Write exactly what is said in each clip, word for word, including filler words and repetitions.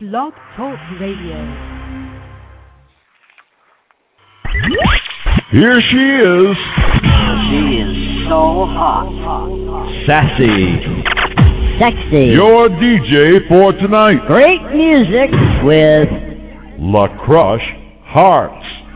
Blog Talk Radio. Here she is. She is so hot. Sassy. Sexy. Your D J for tonight. Great music with La Crush Hearts.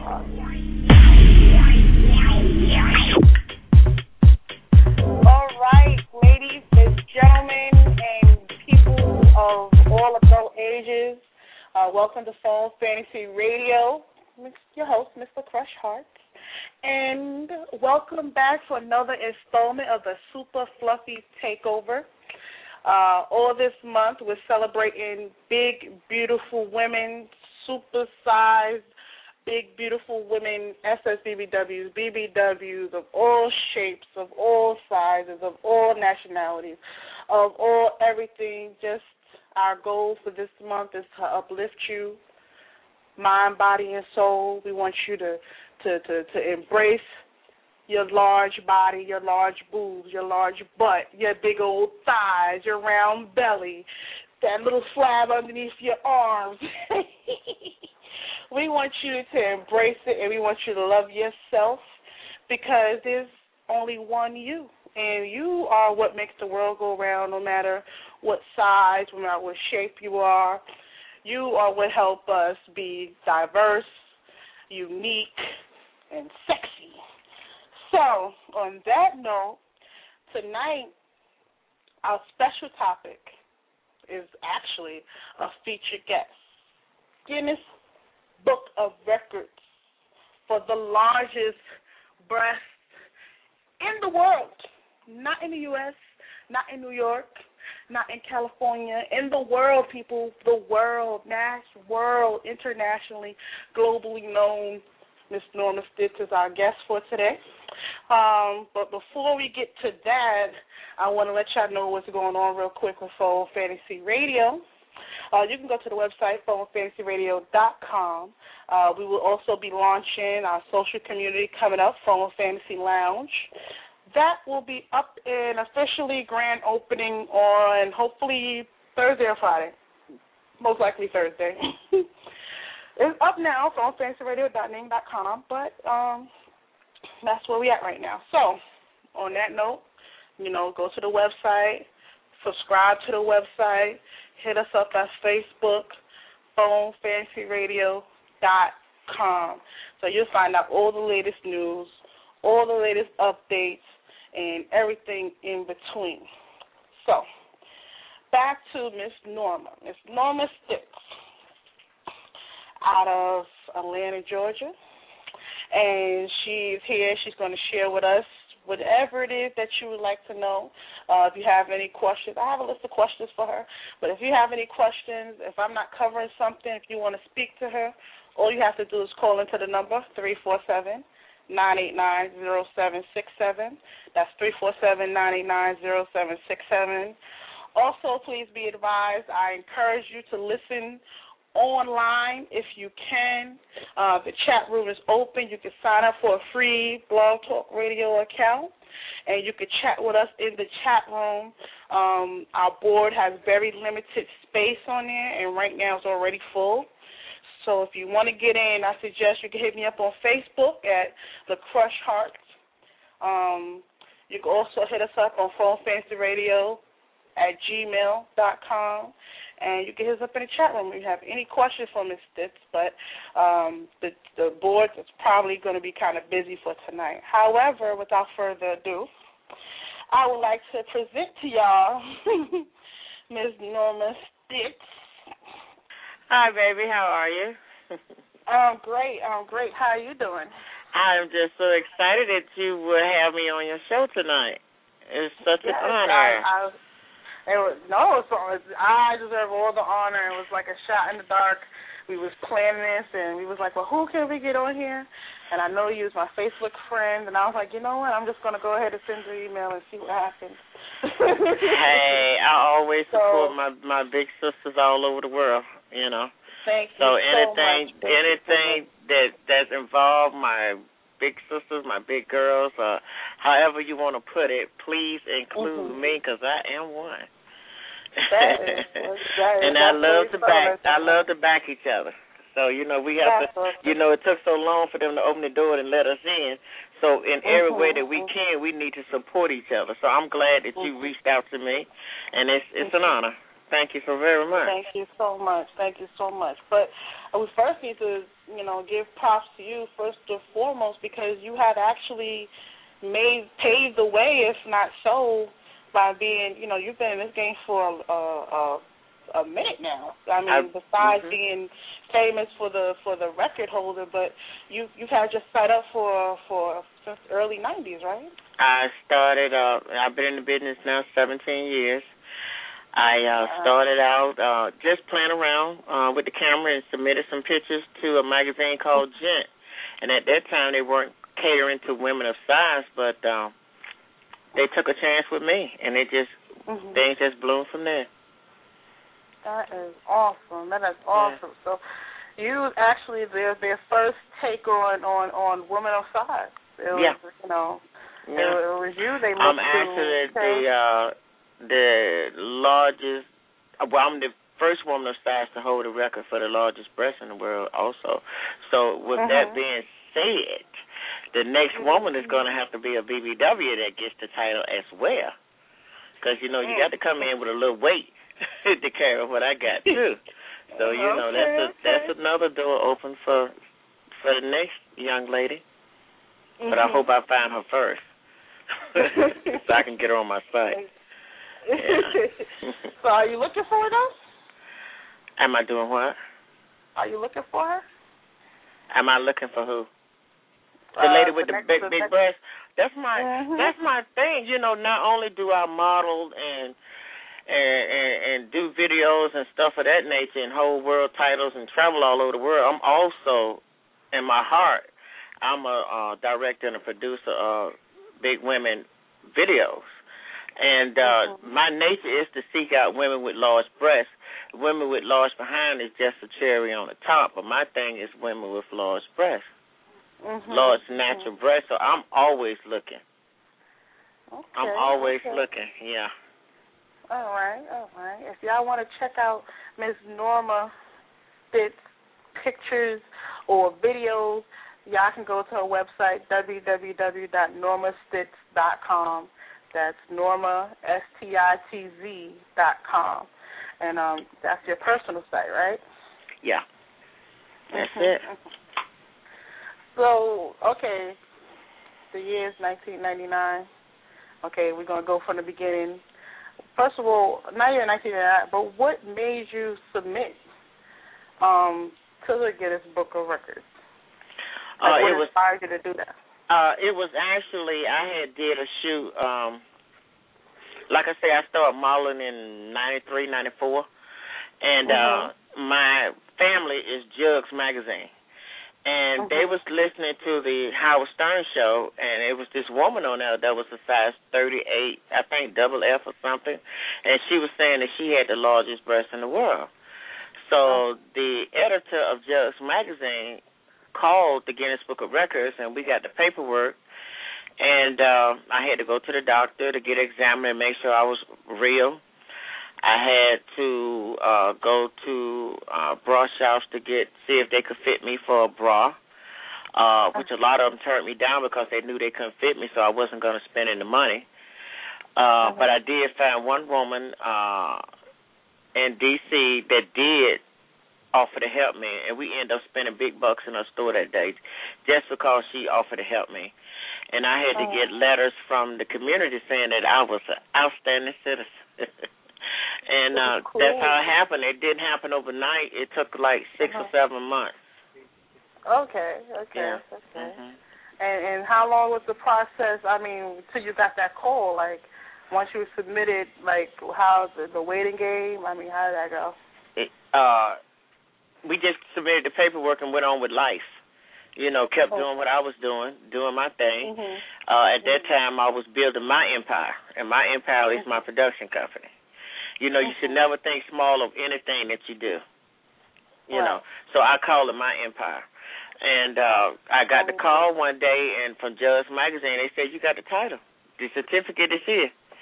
All right, ladies and gentlemen and people of all adult ages, uh, welcome to Fall Fantasy Radio. It's your host, Mister Crush Hearts. And welcome back for another installment of the Super Fluffy Takeover. Uh, all this month, we're celebrating big, beautiful women, super-sized, big, beautiful women, S S B B Ws, B B Ws of all shapes, of all sizes, of all nationalities, of all everything. Just our goal for this month is to uplift you, mind, body, and soul. We want you to, to, to, to embrace your large body, your large boobs, your large butt, your big old thighs, your round belly, that little flab underneath your arms. We want you to embrace it, and we want you to love yourself, because there's only one you, and you are what makes the world go round, no matter what size, no matter what shape you are. You are what help us be diverse, unique, and sexy. So, on that note, tonight, our special topic is actually a featured guest. Guinness Book of Records for the largest breasts in the world. Not in the U S, not in New York, not in California, in the world, people, the world, mass world, internationally, globally known. Miss Norma Stitz is our guest for today. Um, but before we get to that, I want to let y'all know what's going on real quick with Fall Fantasy Radio. Uh, you can go to the website, fall fantasy radio dot com. Uh, we will also be launching our social community coming up, Fall Fantasy Lounge. That will be up and officially grand opening on hopefully Thursday or Friday. Most likely Thursday. It's up now, fall fantasy radio dot ning dot com, but um, that's where we at right now. So, on that note, you know, go to the website, subscribe to the website, hit us up at Facebook, fall fantasy radio dot com. So you'll find out all the latest news, all the latest updates, and everything in between. So, back to Miss Norma. Miss Norma Stitz, out of Atlanta, Georgia, and she's here. She's going to share with us whatever it is that you would like to know. Uh, if you have any questions, I have a list of questions for her, but if you have any questions, if I'm not covering something, if you want to speak to her, all you have to do is call into the number three four seven, nine eight nine, zero seven six seven. That's three four seven, nine eight nine, zero seven six seven. Also, please be advised, I encourage you to listen online if you can. Uh, the chat room is open. You can sign up for a free Blog Talk Radio account, and you can chat with us in the chat room. Um, our board has very limited space on there, and right now it's already full. So if you want to get in, I suggest you can hit me up on Facebook at The Crush Hearts. Um, you can also hit us up on Fall Fantasy Radio at gmail dot com. And you can hit us up in the chat room if you have any questions for Miz Stitz, but um, the, the board is probably going to be kind of busy for tonight. However, without further ado, I would like to present to y'all Miz Norma Stitz. Hi, baby. How are you? I'm great. I'm great. How are you doing? I'm just so excited that you would have me on your show tonight. It's such yes, an honor. I, I, It was, no, it's, I deserve all the honor. It was like a shot in the dark. We was planning this, and we was like, well, who can we get on here? And I know you was my Facebook friend, and I was like, you know what, I'm just going to go ahead and send you an email and see what happens. Hey, I always so, support my, my big sisters all over the world, you know. Thank you so so anything, much. anything that that's involved my big sisters, my big girls, uh, however you want to put it, please include mm-hmm. me, because I am one. That is, that is, and I love to back. I like love to back each other. So you know we have that's to. awesome. You know it took so long for them to open the door and let us in. So in mm-hmm, every way that we mm-hmm. can, we need to support each other. So I'm glad that you mm-hmm. reached out to me, and it's it's mm-hmm. an honor. Thank you so very much. Thank you so much. Thank you so much. But we first need to, you know, give props to you first and foremost because you had actually made paved the way, if not so, by being, you know, you've been in this game for a a, a minute now. I mean, I, besides mm-hmm. being famous for the for the record holder, but you you've had your site up for for since the early nineties, right? I started. Uh, I've been in the business now seventeen years. I uh, started out uh, just playing around uh, with the camera and submitted some pictures to a magazine called Gent. And at that time, they weren't catering to women of size, but uh, they took a chance with me, and it just mm-hmm. things just bloomed from there. That is awesome. That is awesome. Yeah. So you actually their their first take on on on women of size. It was, yeah. You know, yeah. it, it was you. They I'm looked actually to the. Uh, The largest, well, I'm the first woman of size to hold a record for the largest breast in the world also. So with mm-hmm. that being said, the next mm-hmm. woman is going to have to be a B B W that gets the title as well. Because, you know, you got to come in with a little weight to carry what I got, too. So, you know, okay, that's a, okay. that's another door open for for the next young lady. Mm-hmm. But I hope I find her first so I can get her on my site. Yeah. So are you looking for her, though? Am I doing what? Are you looking for her? Am I looking for who? The uh, lady with the, the big the big next... breasts. That's my mm-hmm. that's my thing. You know, not only do I model and and, and and do videos and stuff of that nature and hold world titles and travel all over the world, I'm also, in my heart, I'm a uh, director and a producer of big women videos. And uh, mm-hmm. my nature is to seek out women with large breasts. Women with large behind is just a cherry on the top, but my thing is women with large breasts, mm-hmm. large natural mm-hmm. breasts. So I'm always looking. Okay, I'm always okay. looking, yeah. All right, all right. If y'all want to check out Miss Norma Stitz pictures or videos, y'all can go to her website, w w w dot norma stitz dot com. That's Norma, S T I T Z dot com. And um, that's your personal site, right? Yeah. That's mm-hmm. it. So, okay, the year is nineteen ninety-nine. Okay, we're going to go from the beginning. First of all, now you're in nineteen ninety-nine, but what made you submit um, to the Guinness Book of Records? Like, uh, what it was, inspired you to do that? Uh, it was actually, I had did a shoot, um, like I say, I started modeling in ninety-three, ninety-four, and mm-hmm. uh, my family is Jugs Magazine, and mm-hmm. they was listening to the Howard Stern show, and it was this woman on there that was a size thirty-eight, I think double F or something, and she was saying that she had the largest breast in the world. So oh. the editor of Jugs Magazine called the Guinness Book of Records, and we got the paperwork, and uh, I had to go to the doctor to get examined and make sure I was real. I had to uh, go to uh, bra shops to get see if they could fit me for a bra, uh, which a lot of them turned me down because they knew they couldn't fit me, so I wasn't going to spend any money. Uh, mm-hmm. But I did find one woman uh, in D C that did offered to help me, and we ended up spending big bucks in her store that day just because she offered to help me. And I had to oh. get letters from the community saying that I was an outstanding citizen. and uh, cool. that's how it happened. It didn't happen overnight. It took like six uh-huh. or seven months. Okay, okay, yeah. okay. Mm-hmm. And, and how long was the process, I mean, till you got that call? Like, once you submitted, like, how's the, the waiting game? I mean, how did that go? It, uh, we just submitted the paperwork and went on with life. You know, kept doing what I was doing, doing my thing. Mm-hmm. Uh, at that time, I was building my empire, and my empire mm-hmm. is my production company. You know, mm-hmm. you should never think small of anything that you do. You right. know, so I call it my empire. And uh, I got the call one day, and from Jugs Magazine, they said, you got the title. The certificate is here.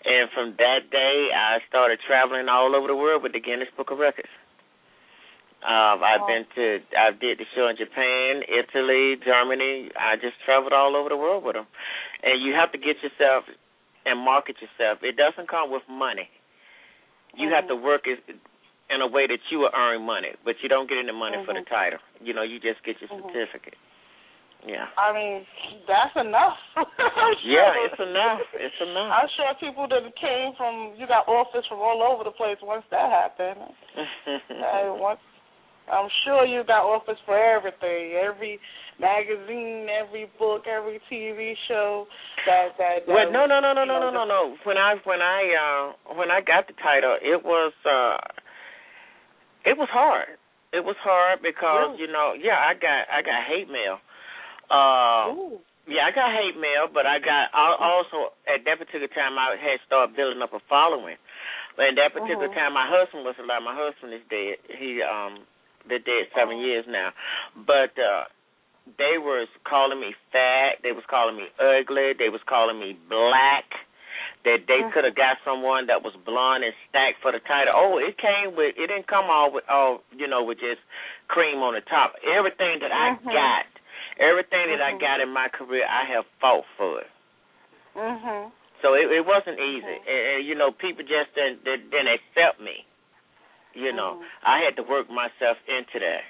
And from that day, I started traveling all over the world with the Guinness Book of Records. Um, I've been to, I did the show in Japan, Italy, Germany. I just traveled all over the world with them. And you have to get yourself and market yourself. It doesn't come with money. You mm-hmm. have to work it in a way that you will earn money, but you don't get any money mm-hmm. for the title. You know, you just get your mm-hmm. certificate. Yeah. I mean, that's enough. sure. Yeah, it's enough. It's enough. I'm sure people that came from, you got offers from all over the place once that happened. uh, once, I'm sure you got offers for everything, every magazine, every book, every T V show. That that. that well, no, no, no, no, no, no, no, no. When I when I uh, when I got the title, it was uh, it was hard. It was hard because really? you know, yeah, I got I got hate mail. Uh, yeah, I got hate mail, but I got I also at that particular time I had started building up a following. But at that particular uh-huh. time, my husband was alive. My husband is dead. He um, they're dead seven uh-huh. years now. But uh, they was calling me fat. They was calling me ugly. They was calling me black. That they uh-huh. could have got someone that was blonde and stacked for the title. Oh, it came with. It didn't come all with all you know with just cream on the top. Everything that I uh-huh. got. Everything that mm-hmm. I got in my career, I have fought for it. Mhm. So it, it wasn't easy, mm-hmm. and, and you know, people just didn't, didn't accept me. You know, mm-hmm. I had to work myself into that.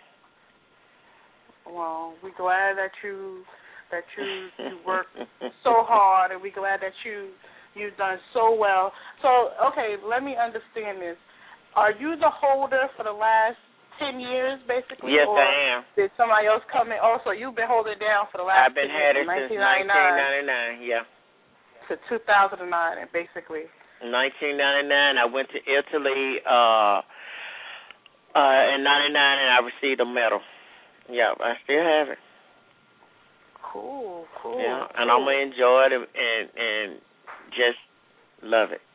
Well, we're glad that you that you, you worked so hard, and we're glad that you you've done so well. So, okay, let me understand this. Are you the holder for the last ten years, basically? Yes, or I am. Did somebody else come in? Oh, so you've been holding it down for the last I've been had it since nineteen ninety-nine, yeah. To two thousand nine, basically. nineteen ninety-nine, I went to Italy uh, uh, in ninety-nine, and I received a medal. Yeah, I still have it. Cool, cool. Yeah, and cool. I'm going to enjoy it and, and, and just love it.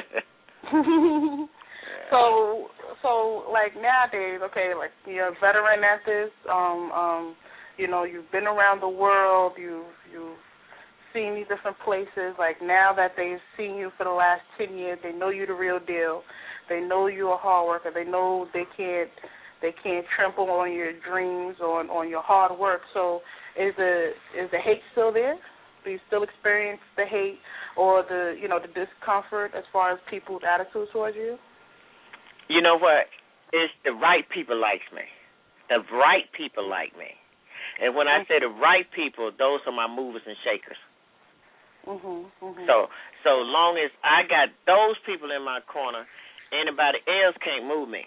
So, so like nowadays, okay, like you're a veteran at this. Um, um, you know, you've been around the world. You've you've seen these different places. Like now that they've seen you for the last ten years, they know you the real deal. They know you're a hard worker. They know they can't they can't trample on your dreams or on, on your hard work. So, is the is the hate still there? Do you still experience the hate or the you know the discomfort as far as people's attitude towards you? You know what? It's the right people likes me. The right people like me. And when I say the right people, those are my movers and shakers. Mm-hmm, mm-hmm. So so long as I got those people in my corner, anybody else can't move me.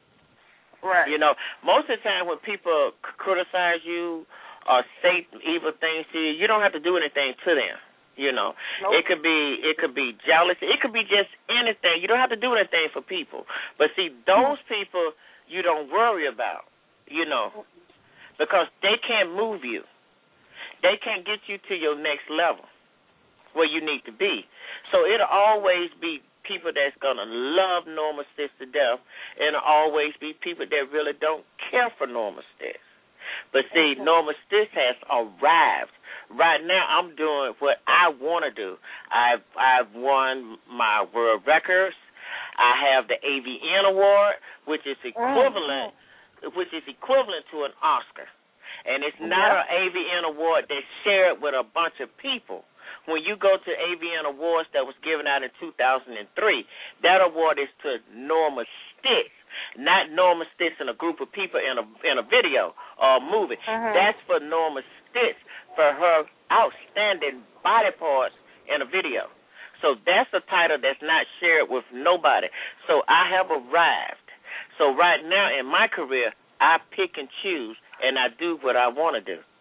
Right. You know, most of the time when people criticize you or say evil things to you, you don't have to do anything to them. You know, nope. it could be it could be jealousy. It could be just anything. You don't have to do anything for people. But see, those people you don't worry about, you know, because they can't move you. They can't get you to your next level where you need to be. So it'll always be people that's going to love Norma Stitch to death, and it'll always be people that really don't care for Norma Stitch. But see, okay. Norma Stitch has arrived. Right now, I'm doing what I want to do. I've I've won my world records. I have the A V N award, which is equivalent, oh. which is equivalent to an Oscar, and it's not yeah. an A V N award that's shared with a bunch of people. When you go to A V N Awards that was given out in two thousand three, that award is to Norma Stitch, not Norma Stitch and a group of people in a in a video or a movie. Uh-huh. That's for Norma Stitch for her outstanding body parts in a video. So that's a title that's not shared with nobody. So I have arrived. So right now in my career, I pick and choose, and I do what I want to do.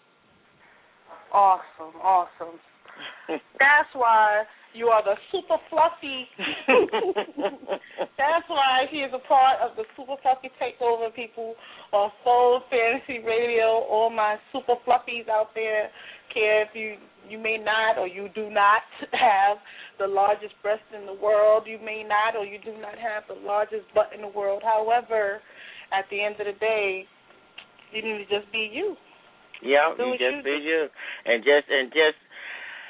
Awesome, awesome. That's why you are the super fluffy. That's why he is a part of the super fluffy takeover, people on Soul Fantasy Radio. All my super fluffies out there, care if you you may not or you do not have the largest breast in the world. You may not or you do not have the largest butt in the world. However, at the end of the day, you need to just be you. Yeah, do you just you be do. you, and just and just.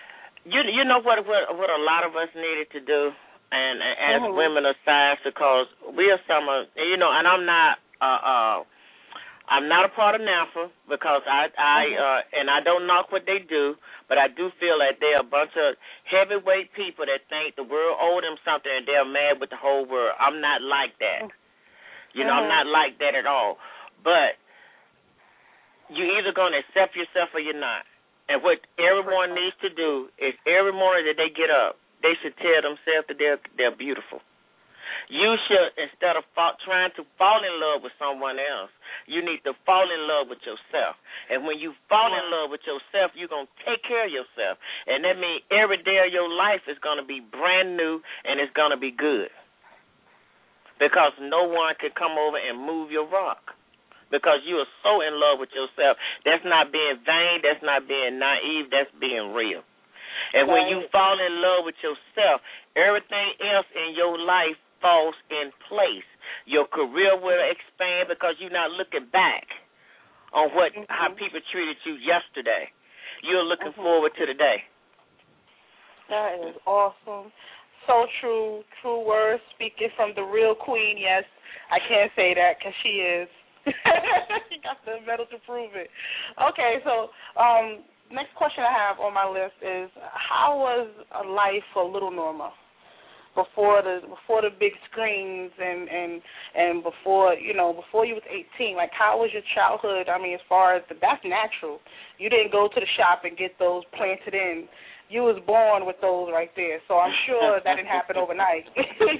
you you know what what what a lot of us needed to do, and, and as mm-hmm. women aside, because we are some of you know, and I'm not uh uh I'm not a part of NAFTA because I I mm-hmm. uh and I don't knock what they do, but I do feel that they're a bunch of heavyweight people that think the world owed them something and they're mad with the whole world. I'm not like that. You know, mm-hmm. I'm not like that at all. But you're either going to accept yourself or you're not. And what everyone needs to do is every morning that they get up, they should tell themselves that they're they're beautiful. You should, instead of fall, trying to fall in love with someone else, you need to fall in love with yourself. And when you fall in love with yourself, you're going to take care of yourself. And that means every day of your life is going to be brand new and it's going to be good. Because no one can come over and move your rock. Because you are so in love with yourself. That's not being vain. That's not being naive. That's being real. And right. when you fall in love with yourself, everything else in your life falls in place. Your career will expand because you're not looking back on what mm-hmm. how people treated you yesterday. You're looking mm-hmm. forward to the day. That is awesome. So true, true words speaking from the real queen. Yes, I can't say that because she is. She got the medal to prove it. Okay, so um, next question I have on my list is, how was life for little Norma before the before the big screens and, and and before you know before you was eighteen? Like, how was your childhood? I mean, as far as the, that's natural. You didn't go to the shop and get those planted in. You was born with those right there, so I'm sure that didn't happen overnight.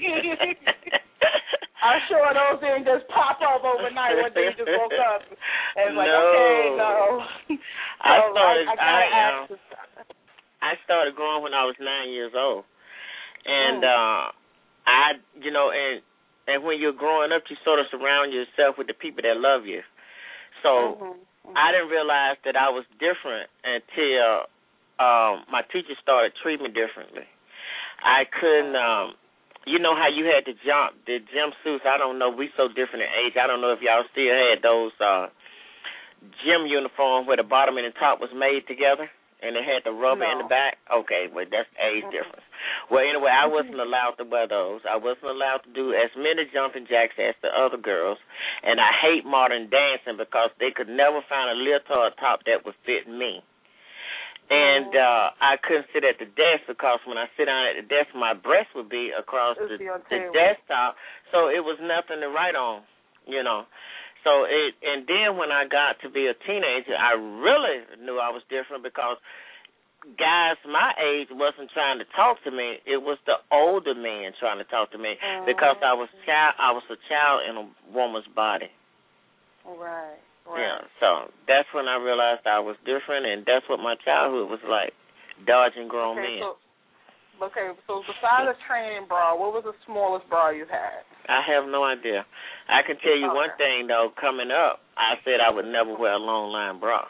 I'm sure those didn't just pop up overnight one day you just woke up and like, no. okay, no. So I started. I, I, I, I, um, I started growing when I was nine years old, and mm. uh, I, you know, and and when you're growing up, you sort of surround yourself with the people that love you. So mm-hmm. Mm-hmm. I didn't realize that I was different until. Um, my teacher started treating me differently. I couldn't, um, you know how you had the jump, the jumpsuits. I don't know. We so different in age. I don't know if y'all still had those uh, gym uniforms where the bottom and the top was made together and it had the rubber no. in the back. Okay, well that's age mm-hmm. difference. Well, anyway, I wasn't allowed to wear those. I wasn't allowed to do as many jumping jacks as the other girls, and I hate modern dancing because they could never find a leotard top that would fit me. And uh, I couldn't sit at the desk because when I sit down at the desk, my breast would be across the, the desktop, so it was nothing to write on, you know. So it, and then when I got to be a teenager, I really knew I was different because guys my age wasn't trying to talk to me. It was the older men trying to talk to me mm-hmm. because I was child. I was a child in a woman's body. Right. Right. Yeah, so that's when I realized I was different, and that's what my childhood was like, dodging grown okay, men. So, okay, so besides a training bra, what was the smallest bra you had? I have no idea. I can tell you okay. one thing, though, coming up, I said I would never wear a long-line bra.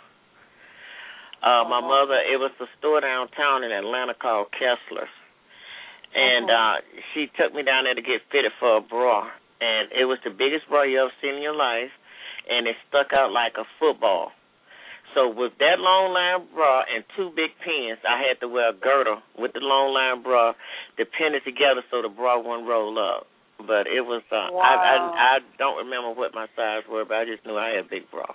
Uh, my uh-huh. mother, it was a store downtown in Atlanta called Kessler's, and uh-huh. uh, she took me down there to get fitted for a bra, and it was the biggest bra you ever seen in your life, and it stuck out like a football. So with that long line bra and two big pins, I had to wear a girdle with the long line bra to pin it together so the bra wouldn't roll up. But it was, uh, wow. I, I I don't remember what my size were, but I just knew I had a big bra.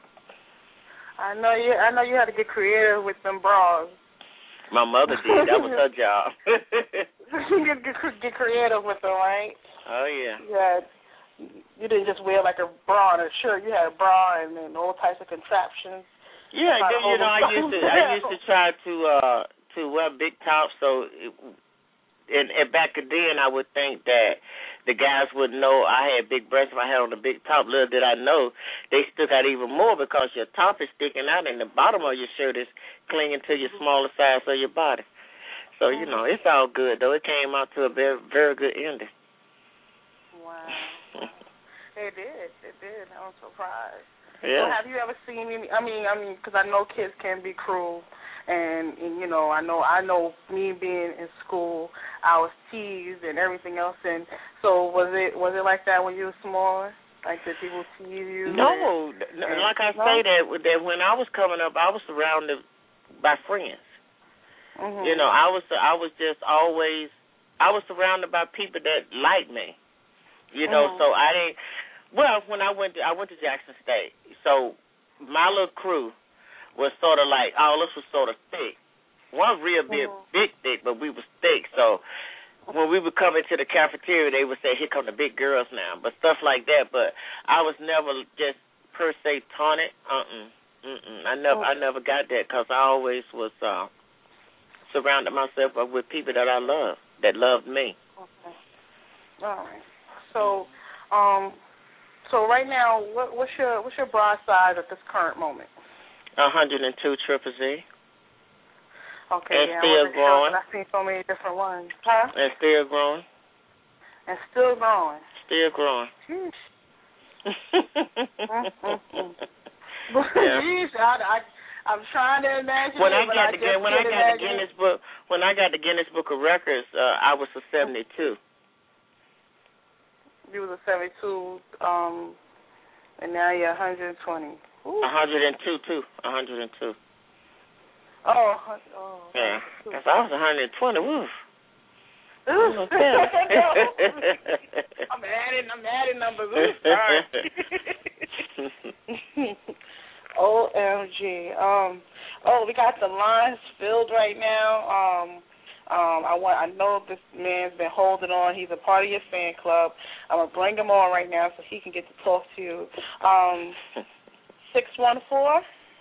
I know you. I know you had to get creative with them bras. My mother did. That was her job. get, get, get creative with them, right? Oh yeah. Yeah. You didn't just wear like a bra and a shirt. You had a bra and then all types of contraptions. Yeah, then, you know, I used to I used to try to uh, to wear big tops. So, it, and, and back then, I would think that the guys would know I had big breasts if I had on a big top. Little did I know they stuck out even more because your top is sticking out and the bottom of your shirt is clinging to your smaller size of your body. So, you know, it's all good though. It came out to a very very good ending. Wow. It did. It did. I was surprised. Yeah. So have you ever seen any? I mean, I mean, because I know kids can be cruel, and, and you know, I know, I know, me being in school, I was teased and everything else. And so, was it was it like that when you were smaller? Like, did people tease you? No, and, like I no? say that that when I was coming up, I was surrounded by friends. Mm-hmm. You know, I was I was just always I was surrounded by people that liked me. You know, mm-hmm. so I didn't. Well, when I went to, I went to Jackson State, so my little crew was sort of like all of us was sort of thick. One real big, mm-hmm. big thick, but we was thick. So when we would come into the cafeteria, they would say, "Here come the big girls now," but stuff like that. But I was never just per se taunted. Uh-uh. Mm-mm. I never, I never got that because I always was uh, surrounded myself with people that I love, that loved me. Okay. All right. So, um, so right now, what, what's your what's your bra size at this current moment? one hundred two triple Z. Okay, and yeah, still I growing. I've seen so many different ones. Huh? And still growing. And still growing. Still growing. Jeez. Yeah. Jeez, I, I, I'm trying to imagine. When it, I but got I the just when I can't got the imagine Guinness it. book when I got the Guinness Book of Records, uh, I was a seventy-two. You was a seventy-two, um, and now you're one hundred twenty. Ooh. one hundred two too. one hundred two. Oh, oh. Yeah. If I was one hundred twenty, woof. Ooh. Okay. I'm adding, I'm adding numbers. Ooh, all right. O M G. Um, oh, we got the lines filled right now. Um, um, I want. I know this man's been holding on. He's a part of your fan club. I'm gonna bring him on right now so he can get to talk to you. Um, six one four.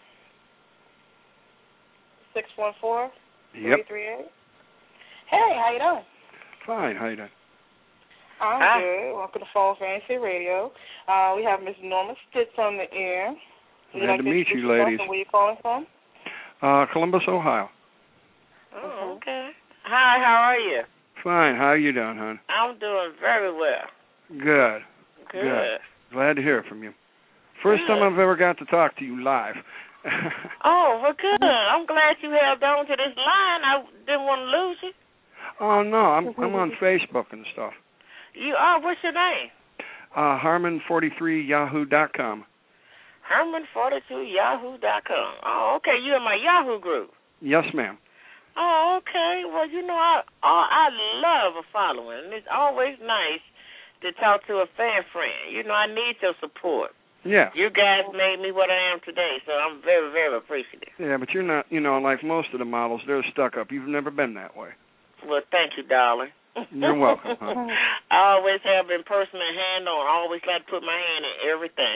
Six one four. Yep. Three three eight. Hey, how you doing? Fine. How you doing? I'm Hi. good. Welcome to Phone Fantasy Radio. Uh, we have Miss Norma Stitz on the air. Would Glad like to meet introduce you, yourself ladies. and where you calling from? Uh, Columbus, Ohio. Oh, okay. Hi, how are you? Fine. How you doing, hon? I'm doing very well. Good. Good. Good. Glad to hear from you. First Good. time I've ever got to talk to you live. Oh, well, good. I'm glad you held on to this line. I didn't want to lose you. Oh no, I'm I'm on Facebook and stuff. You are. What's your name? Uh, Harmon forty-three Yahoo dot com. Herman forty-two Yahoo dot com. Oh, okay. You in my Yahoo group. Yes, ma'am. Oh, okay. Well, you know, I oh, I love a following. It's always nice to talk to a fan friend. You know, I need your support. Yeah. You guys made me what I am today, so I'm very, very appreciative. Yeah, but you're not, you know, like most of the models, they're stuck up. You've never been that way. Well, thank you, darling. You're welcome, huh? I always have been personal hand on. I always like to put my hand in everything.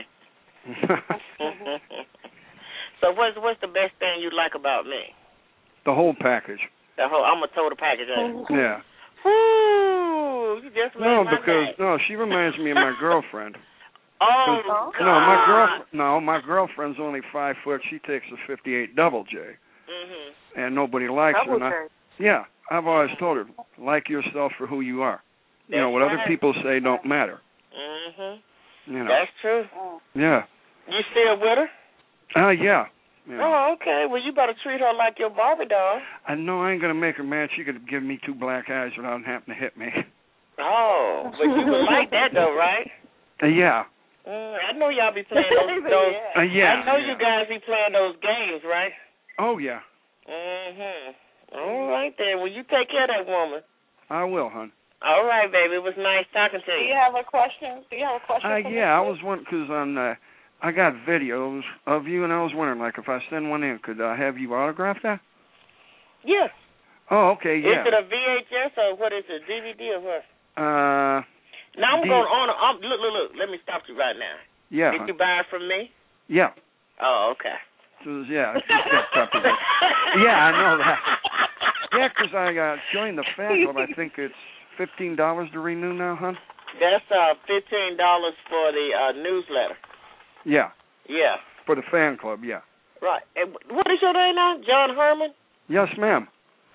So what's what's the best thing you like about me? The whole package. The whole I'm a total package. Ain't I? Yeah. Woo! You just made No, my because day. no, she reminds me of my girlfriend. Oh, No, God. my girl. No, my girlfriend's only five foot. She takes a fifty-eight double J, Mhm. and nobody likes her. Double And I, J. yeah, I've always told her, like yourself for who you are. You know, That's what right. other people say don't matter. Mhm. You know. That's true. Yeah. You still with her? Uh, yeah. yeah. Oh, okay. Well, you better treat her like your Barbie doll. I know I ain't gonna make her mad. She could give me two black eyes without having to hit me. Oh, but you would like that though, right? Uh, yeah. Mm, I know y'all be playing those. those Uh, yeah. I know yeah. you guys be playing those games, right? Oh yeah. Mhm. All right then. Well, you take care of that woman. I will, hon. All right, baby. It was nice talking to Do you. you have a question? Do you have a question? Uh, for yeah, I me? was wondering because on uh, I got videos of you, and I was wondering, like, if I send one in, could I have you autograph that? Yeah. Oh, okay, yeah. Is it a V H S or what is it? D V D or what? Uh, Now I'm D- going on. I'm, look, look, look. Let me stop you right now. yeah, Did hon. you buy it from me? Yeah. Oh, okay. So, yeah, it's just that copy. Yeah, I know that. Yeah, because I uh, joined the fan club. I think it's fifteen dollars to renew now, hon. That's uh fifteen dollars for the uh, newsletter. Yeah, Yeah. for the fan club. Yeah. Right. And what is your name now? John Herman? Yes, ma'am.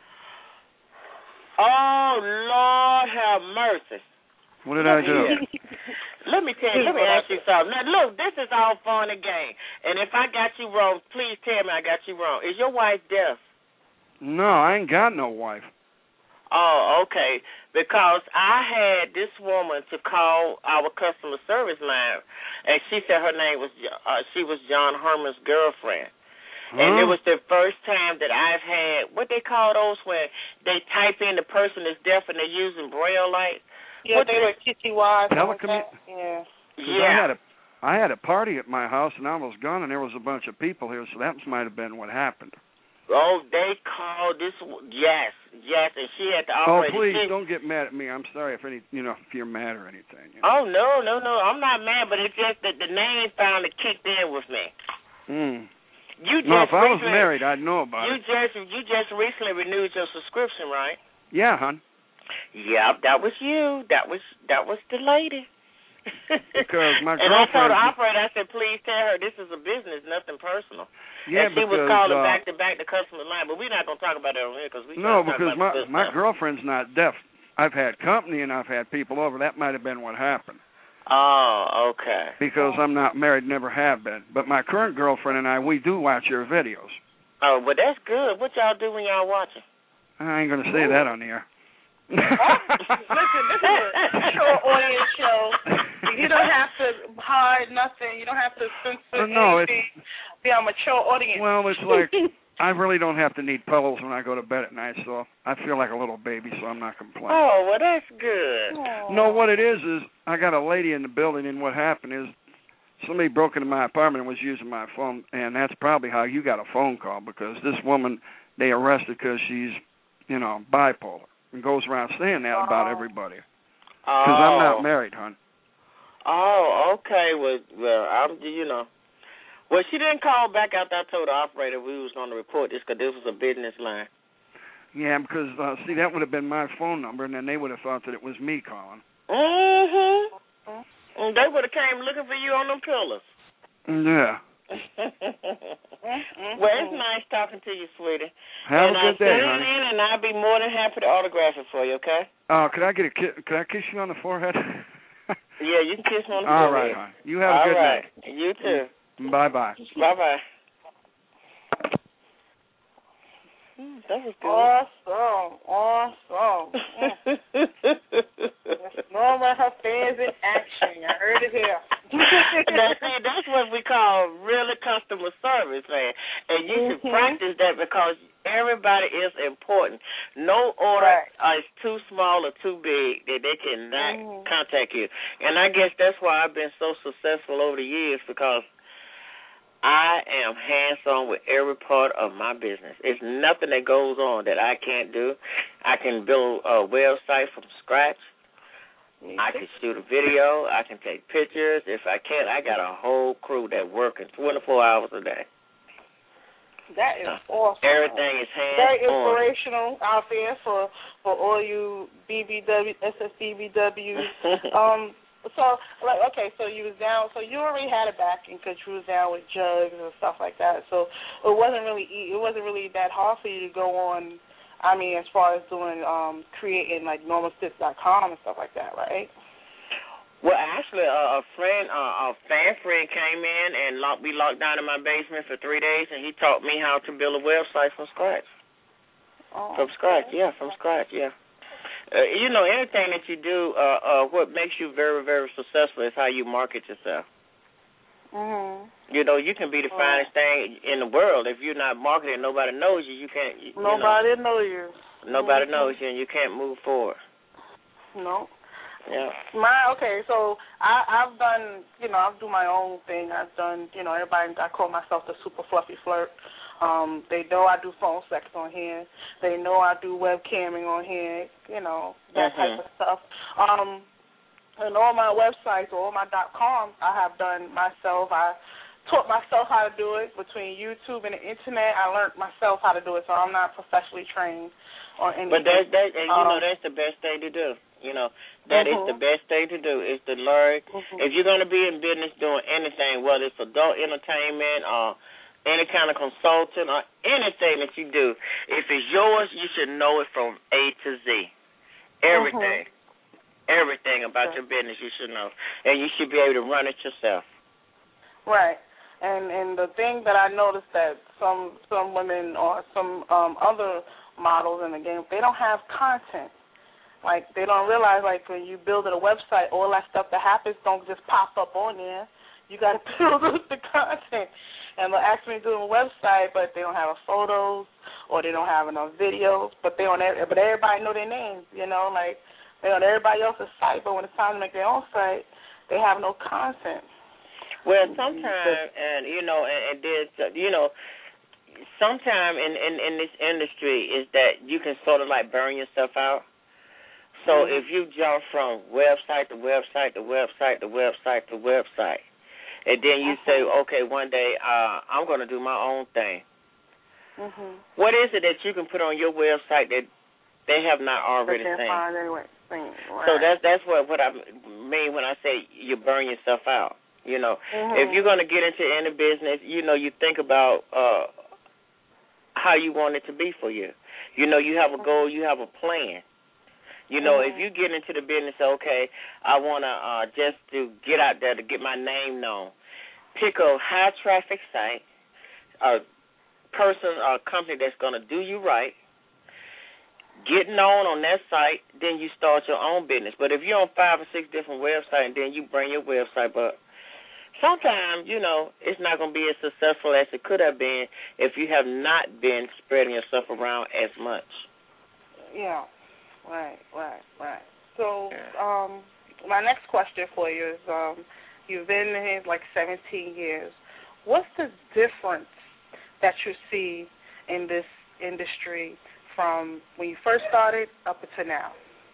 Oh, Lord have mercy. What did I do? Let me tell you, let me ask you something. Now, look, this is all fun and game. And if I got you wrong, please tell me I got you wrong. Is your wife deaf? No, I ain't got no wife. Oh, okay. Because I had this woman to call our customer service line, and she said her name was, uh, she was John Herman's girlfriend. And it was the first time that I've had, what they call those when they type in the person is deaf and they're using Braille light? Yeah, what they were T T Y. Telecommu- yeah. Yeah. I had, a, I had a party at my house, and I was gone, and there was a bunch of people here, so that might have been what happened. Oh, they called this, yes, yes, and she had to Oh, operate. please, she, don't get mad at me. I'm sorry if any, you know, if you're mad or anything. You know. Oh, no, no, no, I'm not mad, but it's just that the name finally kicked in with me. Mm. You just no, if I was recently, married, I'd know about you it. Just, you just recently renewed your subscription, right? Yeah, hon. Yeah, that was you. That was that was the lady. Because my and I told girlfriend. the operator, I said, please tell her this is a business, nothing personal. Yeah, and she because, was calling uh, back to back the customer line, but we're not going to talk about that on here because we No, talk because about my my stuff. girlfriend's not deaf. I've had company and I've had people over. That might have been what happened. Oh, okay. Because I'm not married, never have been. But my current girlfriend and I, we do watch your videos. Oh, well, that's good. What y'all do when y'all watching? I ain't going to say that on the air. Listen, this is a mature audience show. You don't have to hide nothing. You don't have to censor Uh, no, anything. Be a mature audience. Well, it's like I really don't have to need pillows when I go to bed at night, so I feel like a little baby, so I'm not complaining. Oh, well, that's good. Aww. No, what it is is I got a lady in the building, and what happened is somebody broke into my apartment and was using my phone, and that's probably how you got a phone call, because this woman, they arrested because she's, you know, bipolar, and goes around saying that about everybody. Because oh. I'm not married, hon. Oh, okay. Well, well, I'm, you know. Well, she didn't call back after I told the operator we was going to report this because this was a business line. Yeah, because, uh, see, that would have been my phone number, and then they would have thought that it was me calling. Mm-hmm. And they would have came looking for you on them pillars. Yeah. Well, it's nice talking to you, sweetie. Have and a good I'll day, send honey. it in, and I'll be more than happy to autograph it for you, okay? Oh, uh, could I get a kiss? Could I kiss you on the forehead? Yeah, you can kiss me on the All forehead. right, hon. You have a All good right. night. You too. Bye-bye. Bye-bye. Mm, that was good. Awesome. Awesome. Mm. Norma, her fans in action. I heard it here. Now, see, that's what we call really customer service, man. And you mm-hmm. should practice that because everybody is important. No order right. is too small or too big that they cannot mm-hmm. contact you. And I guess that's why I've been so successful over the years, because I am hands-on with every part of my business. It's nothing that goes on that I can't do. I can build a website from scratch. I can shoot a video. I can take pictures. If I can't, I got a whole crew that working twenty-four hours a day. That is awesome. Everything is hands-on. Very inspirational out there for, for all you B B W, S S B B Ws. um, so, like, okay, so you was down. So you already had it backing because you was down with jugs and stuff like that. So it wasn't really it wasn't really that hard for you to go on. I mean, as far as doing, um, creating, like, normal stitch dot com and stuff like that, right? Well, actually, uh, a friend, uh, a fan friend came in and locked, we locked down in my basement for three days, and he taught me how to build a website from scratch. Oh, from scratch, yeah, from scratch, yeah. Uh, you know, anything that you do, uh, uh, what makes you very, very successful is how you market yourself. Mm-hmm. You know, you can be the finest thing in the world. If you're not marketing, nobody knows you. You can't. You, nobody you know, know you. Nobody mm-hmm. knows you, and you can't move forward. No. Yeah. My okay, so I, I've done, you know, I've do my own thing. I've done, you know, everybody. I call myself the super fluffy flirt. Um, they know I do phone sex on here. They know I do webcamming on here. You know, that mm-hmm. type of stuff. Um. And all my websites, all my dot coms, I have done myself. I taught myself how to do it. Between YouTube and the internet, I learned myself how to do it. So I'm not professionally trained on anything. But that's that, and you um, know, that's the best thing to do. You know, that mm-hmm. is the best thing to do is to learn. Mm-hmm. If you're going to be in business doing anything, whether it's adult entertainment or any kind of consulting or anything that you do, if it's yours, you should know it from A to Z. Everything. Mm-hmm. Everything about your business you should know, and you should be able to run it yourself. Right, and and the thing that I noticed that some some women or some um, other models in the game, they don't have content. Like they don't realize, like when you build a website, all that stuff that happens don't just pop up on there. You got to build up the content, and they'll ask me to do a website, but they don't have photos or they don't have enough videos. But they on but everybody know their names, you know, like they're on everybody else's site. But when it's time to make their own site, they have no content. Well, sometimes, and you know, and, and there's, you know, sometimes in, in in this industry is that you can sort of like burn yourself out. So mm-hmm. if you jump from website to website to website to website to website, and then you say, okay, one day uh, I'm going to do my own thing. Mm-hmm. What is it that you can put on your website that they have not already seen? Anyway. Right. So that's that's what what I mean when I say you burn yourself out. You know, mm-hmm. if you're going to get into any business, you know, you think about uh, how you want it to be for you. You know, you have a goal, you have a plan. You know, mm-hmm. if you get into the business, okay, I want to uh, just to get out there to get my name known. Pick a high-traffic site, a person or a company that's going to do you right. Get known on that site, then you start your own business. But if you're on five or six different websites, and then you bring your website up, sometimes, you know, it's not going to be as successful as it could have been if you have not been spreading yourself around as much. Yeah. Right, right, right. So, um, my next question for you is, um, you've been in here like seventeen years. What's the difference that you see in this industry from when you first started up until now?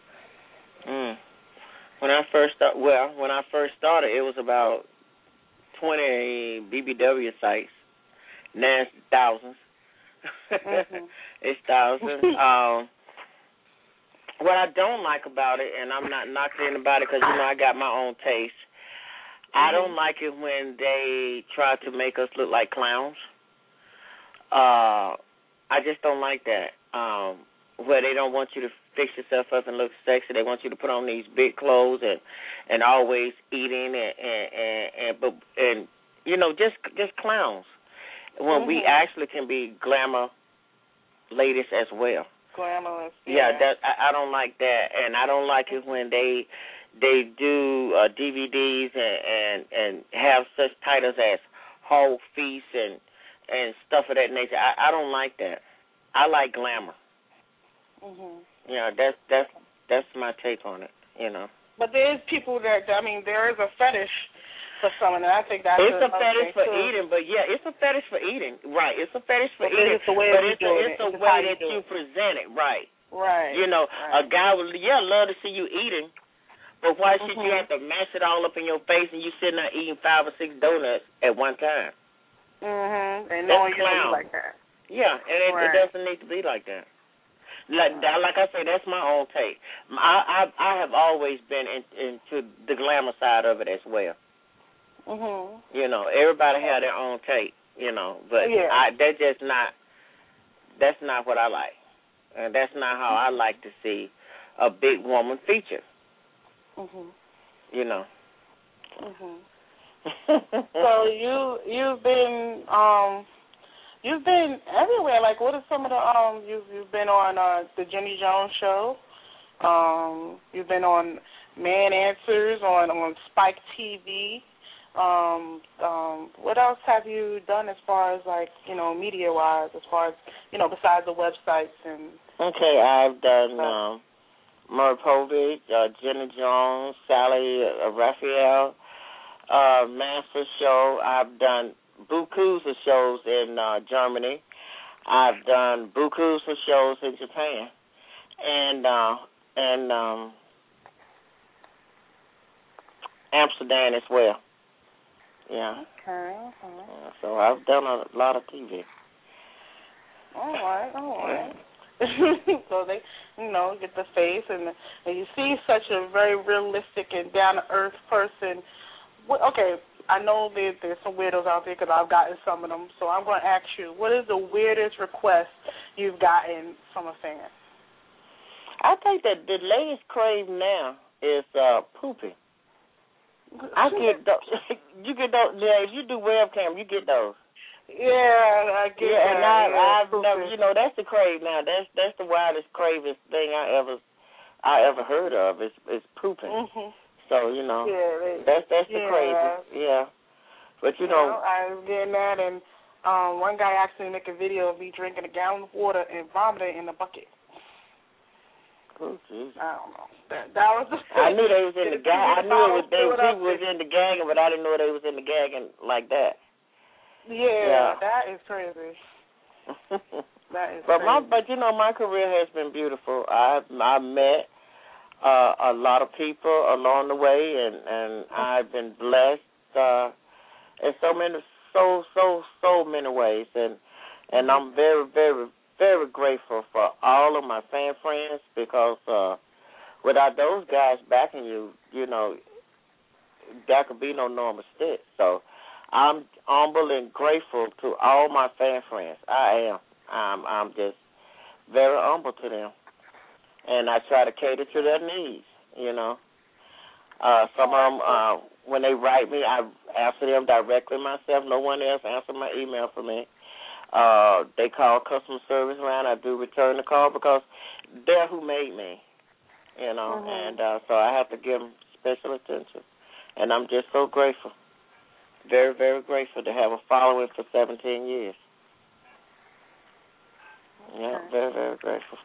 Mm. When I first start, well, when I first started, it was about twenty B B W sites. Now it's thousands. Mm-hmm. It's thousands. um. What I don't like about it, and I'm not knocking anybody because, you know, I got my own taste, mm-hmm. I don't like it when they try to make us look like clowns. Uh, I just don't like that, um, where they don't want you to fix yourself up and look sexy. They want you to put on these big clothes and, and always eating and, and, and, and, but, and you know, just just clowns, when mm-hmm. we actually can be glamour ladies as well. Glamorous. Yeah, yeah that I, I don't like that, and I don't like it when they they do uh, D V Ds and, and and have such titles as Hog Feast and and stuff of that nature. I, I don't like that. I like glamour. Mhm. Yeah, that's that's that's my take on it. You know. But there is people that I mean, there is a fetish for someone, and I think that's it's a, a fetish for too. eating. But yeah, it's a fetish for eating, right? It's a fetish for but eating, it's a way but it's a, it's a it. way it's that you, you present it, right? Right. You know, right. a guy would yeah love to see you eating, but why should mm-hmm. you have to mash it all up in your face and you sitting there eating five or six donuts at one time? Mhm. And knowing you don't like that. Yeah, and it, right. it doesn't need to be like that. Like, like I say, that's my own take. I I, I have always been in, into the glamour side of it as well. Mhm. You know, everybody have their own take. You know, but yeah. I that's just not that's not what I like, and that's not how I like to see a big woman featured. Mhm. You know. Mhm. So you you've been um. You've been everywhere. Like, what are some of the um? You've you've been on uh, the Jenny Jones show. Um, you've been on Man Answers on on Spike T V. Um, um, what else have you done as far as like you know media wise? As far as you know, besides the websites and. Okay, I've done um, Murray Povich, uh, Jenny Jones, Sally uh, Raphael, uh, Master Show. I've done bukus of shows in uh, Germany. I've done bukus of shows in Japan, and uh, and um, Amsterdam as well. Yeah. Okay. okay. Yeah, so I've done a lot of T V. All right. All right. So they, you know, get the face, and and you see such a very realistic and down to earth person. What, okay. I know that there's some weirdos out there because I've gotten some of them. So I'm going to ask you, what is the weirdest request you've gotten from a fan? I think that the latest crave now is uh, pooping. I get those. You get those. Yeah, if you do webcam, you get those. Yeah, I get yeah, that. And I, yeah, I've never, you know, that's the crave now. That's that's the wildest, cravest thing I ever I ever heard of is is pooping. Mm-hmm. So, you know, yeah, they, that's that's the yeah. crazy, yeah. But, you you know. know. I was getting that, and Um, one guy asked me to make a video of me drinking a gallon of water and vomiting in a bucket. Oh, geez. I don't know. That, that was. I knew they was in the gang. I knew it was they people was in the gagging, but I didn't know they was in the gagging like that. Yeah, yeah. That is crazy. That is. But crazy. my, but you know, my career has been beautiful. I I met uh, a lot of people along the way, and and I've been blessed uh, in so many, so so so many ways, and and I'm very very. very grateful for all of my fan friends because uh, without those guys backing you, you know, there could be no Norma Stitz. So I'm humble and grateful to all my fan friends. I am. I'm, I'm just very humble to them. And I try to cater to their needs, you know. Uh, some of them, uh, when they write me, I answer them directly myself. No one else answers my email for me. Uh, they call customer service line. I do return the call because they're who made me, you know, mm-hmm. and uh, so I have to give them special attention. And I'm just so grateful, very, very grateful to have a following for seventeen years. Yeah, okay. very, very grateful.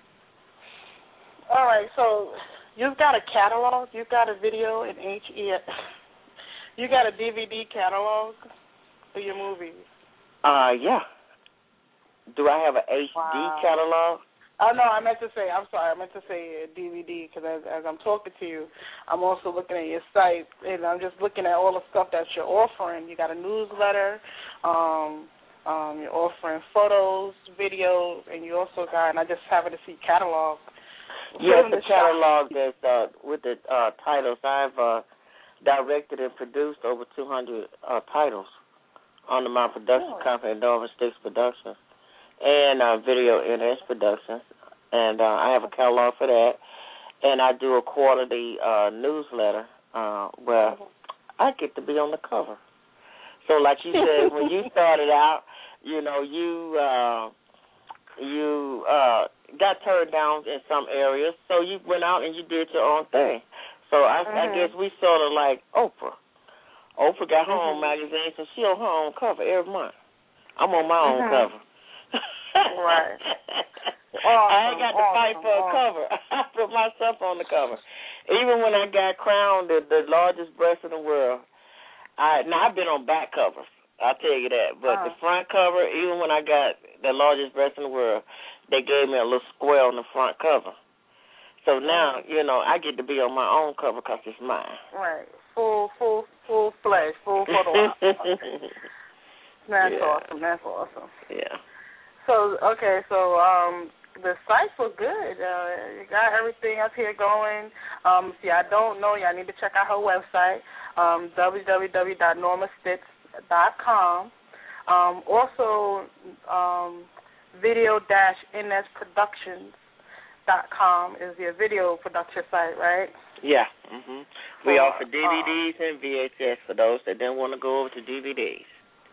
All right, so you've got a catalog. You've got a video in H E. You got a D V D catalog for your movies. Uh, yeah. Do I have an H D wow. catalog? Oh, no, I meant to say, I'm sorry, I meant to say a D V D because as, as I'm talking to you, I'm also looking at your site, and I'm just looking at all the stuff that you're offering. You got a newsletter, um, um, you're offering photos, videos, and you also got, and I just happened to see catalog. Yes, the catalog that's uh, with the uh, titles. I've uh, directed and produced over two hundred uh, titles under my production really? company, Norma Stitz Productions, and uh, Video N S Productions. And uh, I have a catalog for that. And I do a quarterly uh, newsletter uh, where I get to be on the cover. So like you said, when you started out, you know, you uh, you uh, got turned down in some areas, so you went out and you did your own thing. So I, mm-hmm. I guess we sort of like Oprah. Oprah got her own mm-hmm. magazine, so she on her own cover every month. I'm on my own mm-hmm. cover. Right. Awesome, I ain't got to awesome, fight for a awesome. cover. I put myself on the cover. Even when I got crowned the, the largest breast in the world, I now I've been on back covers. I'll tell you that. But uh-huh. the front cover, even when I got the largest breast in the world, they gave me a little square on the front cover. So now, you know, I get to be on my own cover because it's mine. Right. Full, full, full fledged, full photo op. Okay. That's yeah. awesome. That's awesome. Yeah. So, okay, so um, the sites were good. Uh, you got everything up here going. Um, if y'all don't know, y'all need to check out her website, um, w w w dot norma stitz dot com. Um, also, um, video dash n s productions dot com is your video production site, right? Yeah. Mm-hmm. We so, offer D V Ds uh, and V H S for those that didn't want to go over to D V Ds.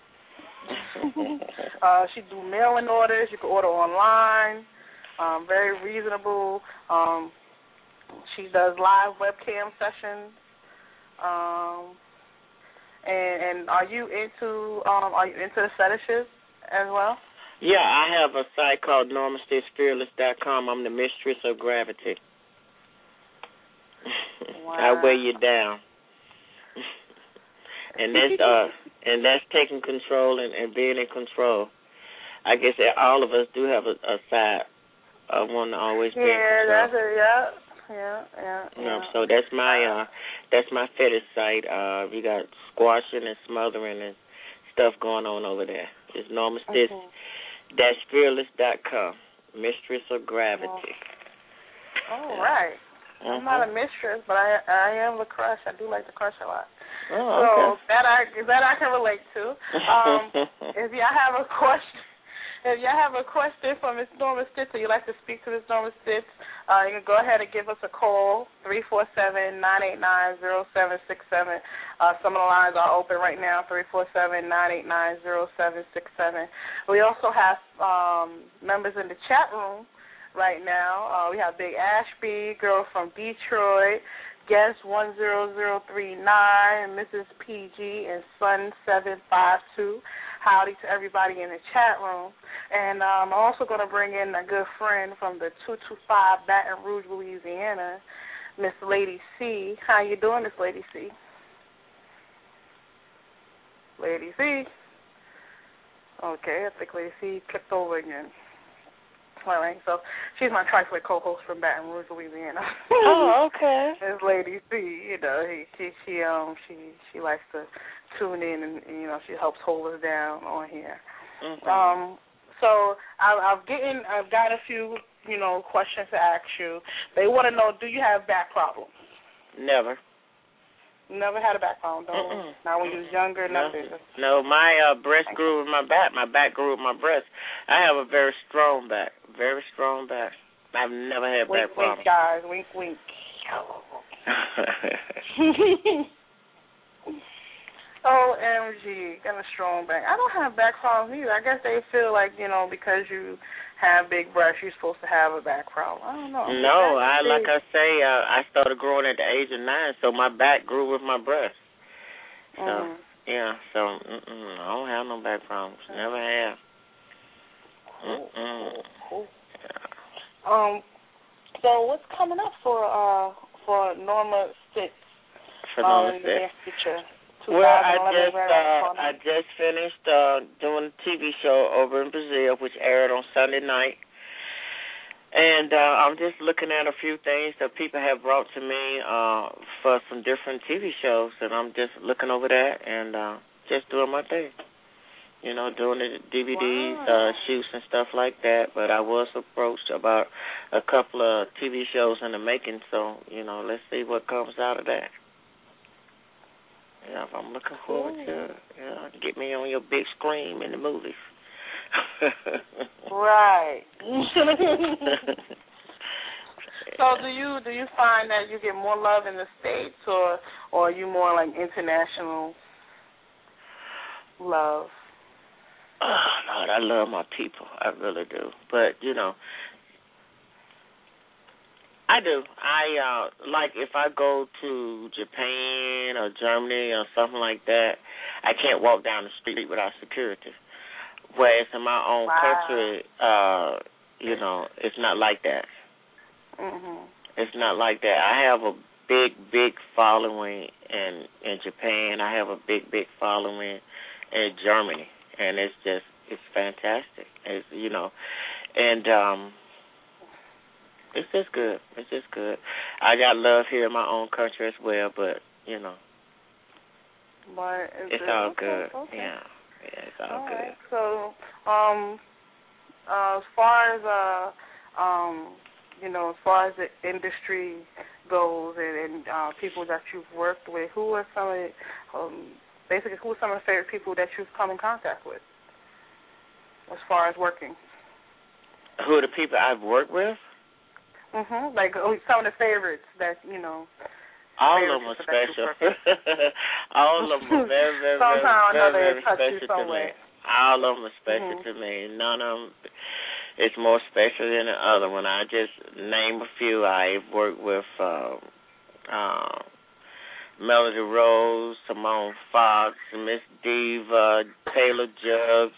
uh, she do mailing orders. You can order online. Um, very reasonable. Um, she does live webcam sessions. Um, and, and are you into um, are you into the fetishes as well? Yeah, I have a site called norma stitz fearless dot com. I'm the mistress of gravity. Wow. I weigh you down. And that's uh, and that's taking control and, and being in control. I guess that all of us do have a, a side of one to always be yeah, in control. That's a, yeah, yeah, yeah, you know, yeah. So that's my uh, that's my fetish site. Uh, we got squashing and smothering and stuff going on over there. It's norma stitz dash fearless dot com. Mistress of gravity. All right. Uh-huh. I'm not a mistress, but I I am the crush. I do like to crush a lot. Oh, so okay. that I that I can relate to. Um, if y'all have a question, if y'all have a question for Miss Norma Stitz, or you'd like to speak to Miss Norma Stitz, uh, you can go ahead and give us a call three four seven, nine eight nine, zero seven six seven. Uh, some of the lines are open right now three four seven, nine eight nine, zero seven six seven. We also have um, members in the chat room right now. Uh, we have Big Ashby, girl from Detroit. Guest one zero zero three nine, Missus P G, and Sun seven five two. Howdy to everybody in the chat room. And um, I'm also going to bring in a good friend from the two two five Baton Rouge, Louisiana, Miss Lady C. How you doing, Miss Lady C? Lady C. Okay, I think Lady C clicked over again. All right, so she's my trifling co-host from Baton Rouge, Louisiana. Oh, okay. This Lady C, you know, he, she she um she she likes to tune in and, you know, she helps hold us down on here. Mm-hmm. Um, so I, I've getting I've got a few you know questions to ask you. They want to know, do you have back problems? Never. Never had a back problem, though. Mm-mm. Not when you was younger, no. nothing. No, my uh, breast grew with my back. My back grew with my breast. I have a very strong back. Very strong back. I've never had wink, back problems. Wink, guys. Wink, wink. O M G, got a strong back. I don't have back problems either. I guess they feel like, you know, because you have big breasts, you're supposed to have a back problem. I don't know. No, I like I say, uh, I started growing at the age of nine, so my back grew with my breast. So, mm. yeah, so mm-mm, I don't have no back problems. Never have. Cool, mm-mm. cool, cool. Yeah. Um, so what's coming up for uh for Norma Six? For Norma um, in Six? the near future? Well, I just uh, I just finished uh, doing a T V show over in Brazil, which aired on Sunday night, and uh, I'm just looking at a few things that people have brought to me uh, for some different T V shows, and I'm just looking over that and uh, just doing my thing, you know, doing the D V Ds, wow. uh, shoots and stuff like that. But I was approached about a couple of T V shows in the making, so you know, let's see what comes out of that. Yeah, I'm looking forward cool. to it. Yeah, get me on your big screen in the movies. Right. So do you do you find that you get more love in the States, or or are you more like international love? Oh, Lord, I love my people. I really do. But, you know, I do. I, uh, like, if I go to Japan or Germany or something like that, I can't walk down the street without security. Whereas in my own wow. country, uh, you know, it's not like that. Mm-hmm. It's not like that. I have a big, big following in, in Japan. I have a big, big following in Germany. And it's just, it's fantastic. It's, you know, and, um, it's just good. It's just good. I got love here in my own country as well, but, you know. But it's, it's all okay, good. Okay. Yeah. Yeah, it's all, all good. Right. So, um, uh, as far as, uh, um, you know, as far as the industry goes and, and uh, people that you've worked with, who are some of the, um, basically, who are some of the favorite people that you've come in contact with as far as working? Who are the people I've worked with? Mhm. Like oh, some of the favorites that you know. All of them are special. All of them are very, very, Somehow very, very, very very special to me. All of them are special mm-hmm. to me. None of them is more special than the other one. I just name a few. I've worked with uh, uh, Melody Rose, Simone Fox, Miss Diva, Taylor Jugs.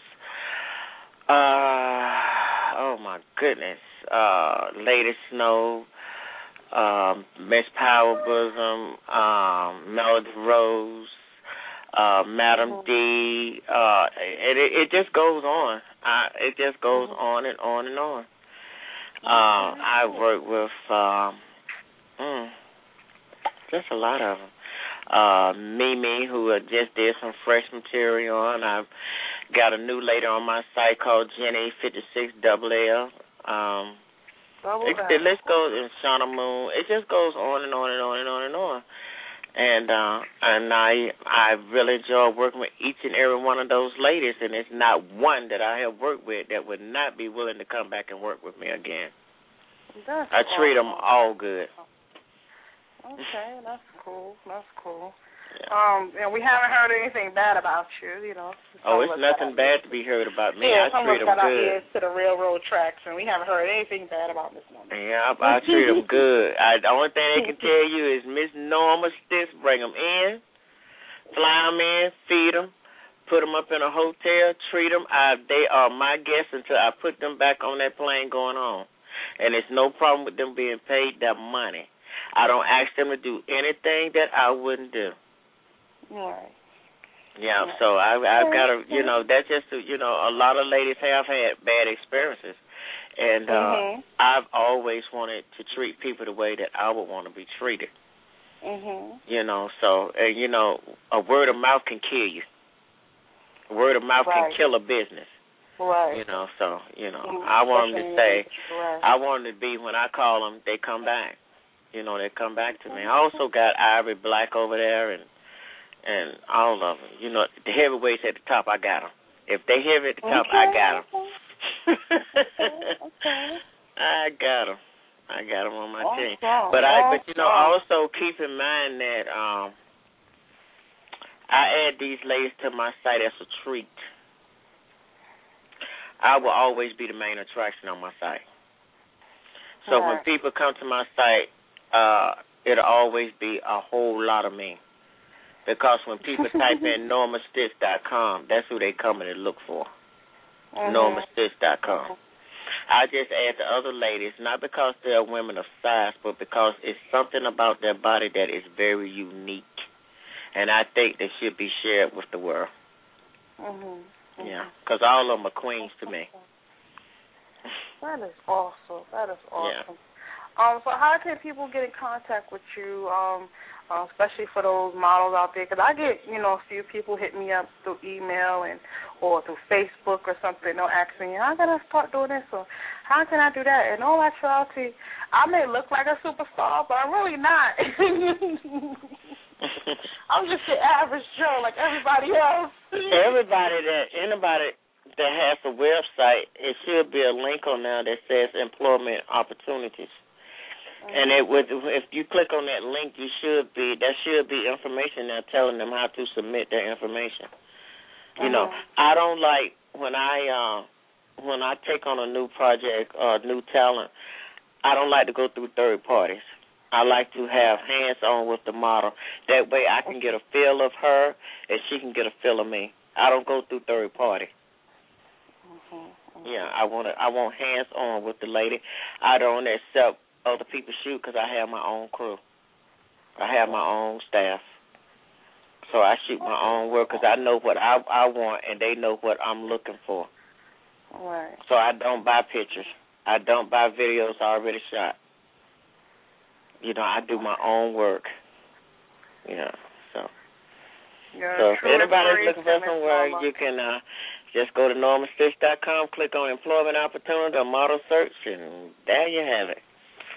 Uh, oh my goodness. Uh, Lady Snow, um, Miss Power Bosom, um, Melody Rose, uh, Madam mm-hmm. D. Uh, it, it it just goes on. I, it just goes mm-hmm. on and on and on. Uh, I work with um, mm, just a lot of them. Uh, Mimi, who just did some fresh material, and I've got a new lady on my site called Jenny fifty-six Double L. Um, it, the list goes in Shauna Moon. It just goes on and on and on and on and on. And uh, and I I really enjoy working with each and every one of those ladies, and it's not one that I have worked with that would not be willing to come back and work with me again. That's I treat awesome. them all good. Okay, that's cool. That's cool. Um, and we haven't heard anything bad about you, you know. Oh, it's nothing bad to be heard about me. Yeah, I treat them got our good. ears to the railroad tracks, and we haven't heard anything bad about Miss Norma. Yeah, I, I treat them good. I, the only thing they can tell you is Miss Norma Stitz, bring them in, fly them in, feed them, put them up in a hotel, treat them. I, they are my guests until I put them back on that plane going home. And there's no problem with them being paid that money. I don't ask them to do anything that I wouldn't do. Right. Yeah, so I, I've got to, you know, that's just, a, you know, a lot of ladies have had bad experiences. And uh, mm-hmm. I've always wanted to treat people the way that I would want to be treated. Mm-hmm. You know, so, and, you know, a word of mouth can kill you. A word of mouth right. can kill a business. Right. You know, so, you know, mm-hmm. I want them to say, right. I want them to be, when I call them, they come back. You know, they come back to me. I also got Ivory Black over there and and all of them. You know, the heavyweights at the top, I got them. If they heavy at the top, okay. I got them. okay. okay. I got them. I got them on my awesome. team. But I, but you know, awesome. also keep in mind that um, I add these ladies to my site as a treat. I will always be the main attraction on my site. So right. when people come to my site, uh, it'll always be a whole lot of me. Because when people type in norma stitz dot com, that's who they come in to look for. Mm-hmm. norma stitz dot com. I just add the other ladies, not because they're women of size, but because it's something about their body that is very unique. And I think they should be shared with the world. Mm-hmm. Mm-hmm. Yeah, because all of them are queens to me. That is awesome. That is awesome. Yeah. Um, so how can people get in contact with you, um, uh, especially for those models out there? Because I get, you know, a few people hit me up through email and or through Facebook or something. They'll ask me, how can I start doing this? Or how can I do that? In all actuality, I may look like a superstar, but I'm really not. I'm just an average Joe like everybody else. Everybody that, anybody that has a website, it should be a link on there that says employment opportunities. And it would, if you click on that link, you should be, there should be information there telling them how to submit their information. You know, uh-huh. I don't like when I uh, when I take on a new project or uh, new talent, I don't like to go through third parties. I like to have hands-on with the model. That way I can get a feel of her and she can get a feel of me. I don't go through third party. Uh-huh. Uh-huh. Yeah, I want to, I want hands-on with the lady. I don't accept other people shoot because I have my own crew. I have my own staff. So I shoot my own work because I know what I, I want and they know what I'm looking for. Right. So I don't buy pictures. I don't buy videos already shot. You know, I do my own work. Yeah, so. You're so if anybody's looking for Miss somewhere, Norma. you can uh, just go to norma stitz dot com, click on employment opportunity or model search, and there you have it.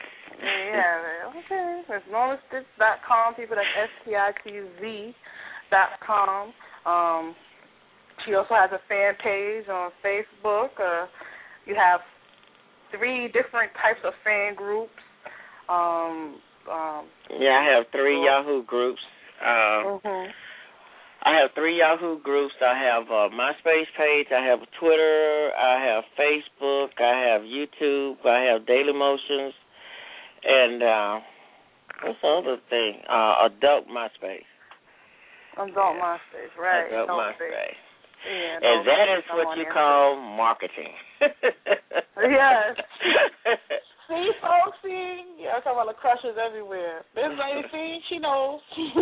Yeah, okay. It's norma stitz dot com, people. That's S T I T Z dot com. Um, she also has a fan page on Facebook. Uh, you have three different types of fan groups. Um, um, yeah, I have three so, Yahoo groups. Uh, mm-hmm. I have three Yahoo groups. I have a MySpace page. I have Twitter. I have Facebook. I have YouTube. I have Daily Motions. And uh, what's the other thing? Uh, Adult MySpace. Adult yeah. MySpace, right. Adult Adult MySpace. Yeah, and that is what you call marketing. Yes. See, folks, see? Yeah, I'm talking about the crushes everywhere. This lady, see, she knows.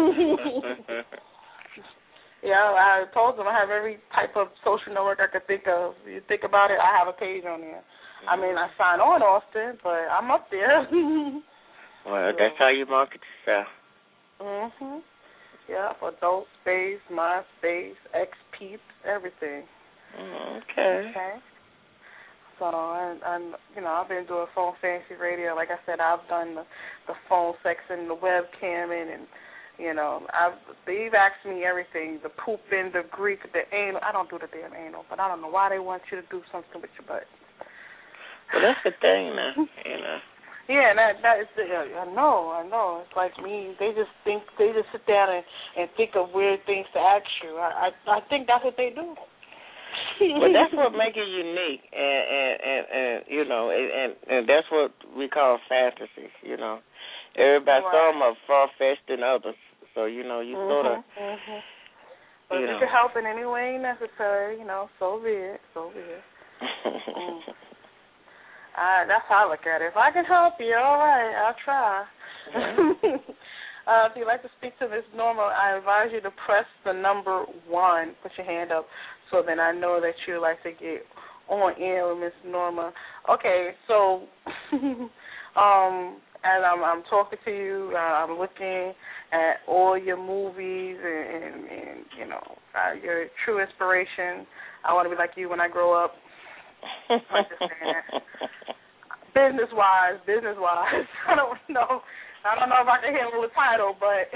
Yeah, I told them I have every type of social network I could think of. You think about it, I have a page on there. Mm-hmm. I mean, I sign on often, but I'm up there. Well, so. That's how you market yourself. Mm-hmm. Yeah, Adult Space, MySpace, X-Peeps, everything. Okay. Okay. So, and, and, you know, I've been doing phone fantasy radio. Like I said, I've done the, the phone sex and the webcamming and, you know, I've, they've asked me everything, the pooping, the Greek, the anal. I don't do the damn anal, but I don't know why they want you to do something with your butt. Well, that's the thing now, you know. Yeah, and that that is. Uh, I know, I know. It's like me. They just think. They just sit down and, and think of weird things to ask you. I I, I think that's what they do. Well, that's what makes it unique, and and, and, and you know, and, and that's what we call fantasies. You know, everybody, right. some are far fetched than others. So you know, you mm-hmm, sort of. Mm-hmm. But you if know. you can help in any way necessary, you know, so be it. So be it. mm. uh, that's how I look at it. If I can help you, all right, I'll try. Yeah. uh, if you'd like to speak to Miz Norma, I advise you to press the number one. Put your hand up so then I know that you'd like to get on air with Miz Norma. Okay, so um, as I'm, I'm talking to you, uh, I'm looking at all your movies and, and, and you know, uh, your true inspiration. I want to be like you when I grow up. I'm just saying that. Business-wise, business-wise, I don't know. I don't know if I can handle the title, but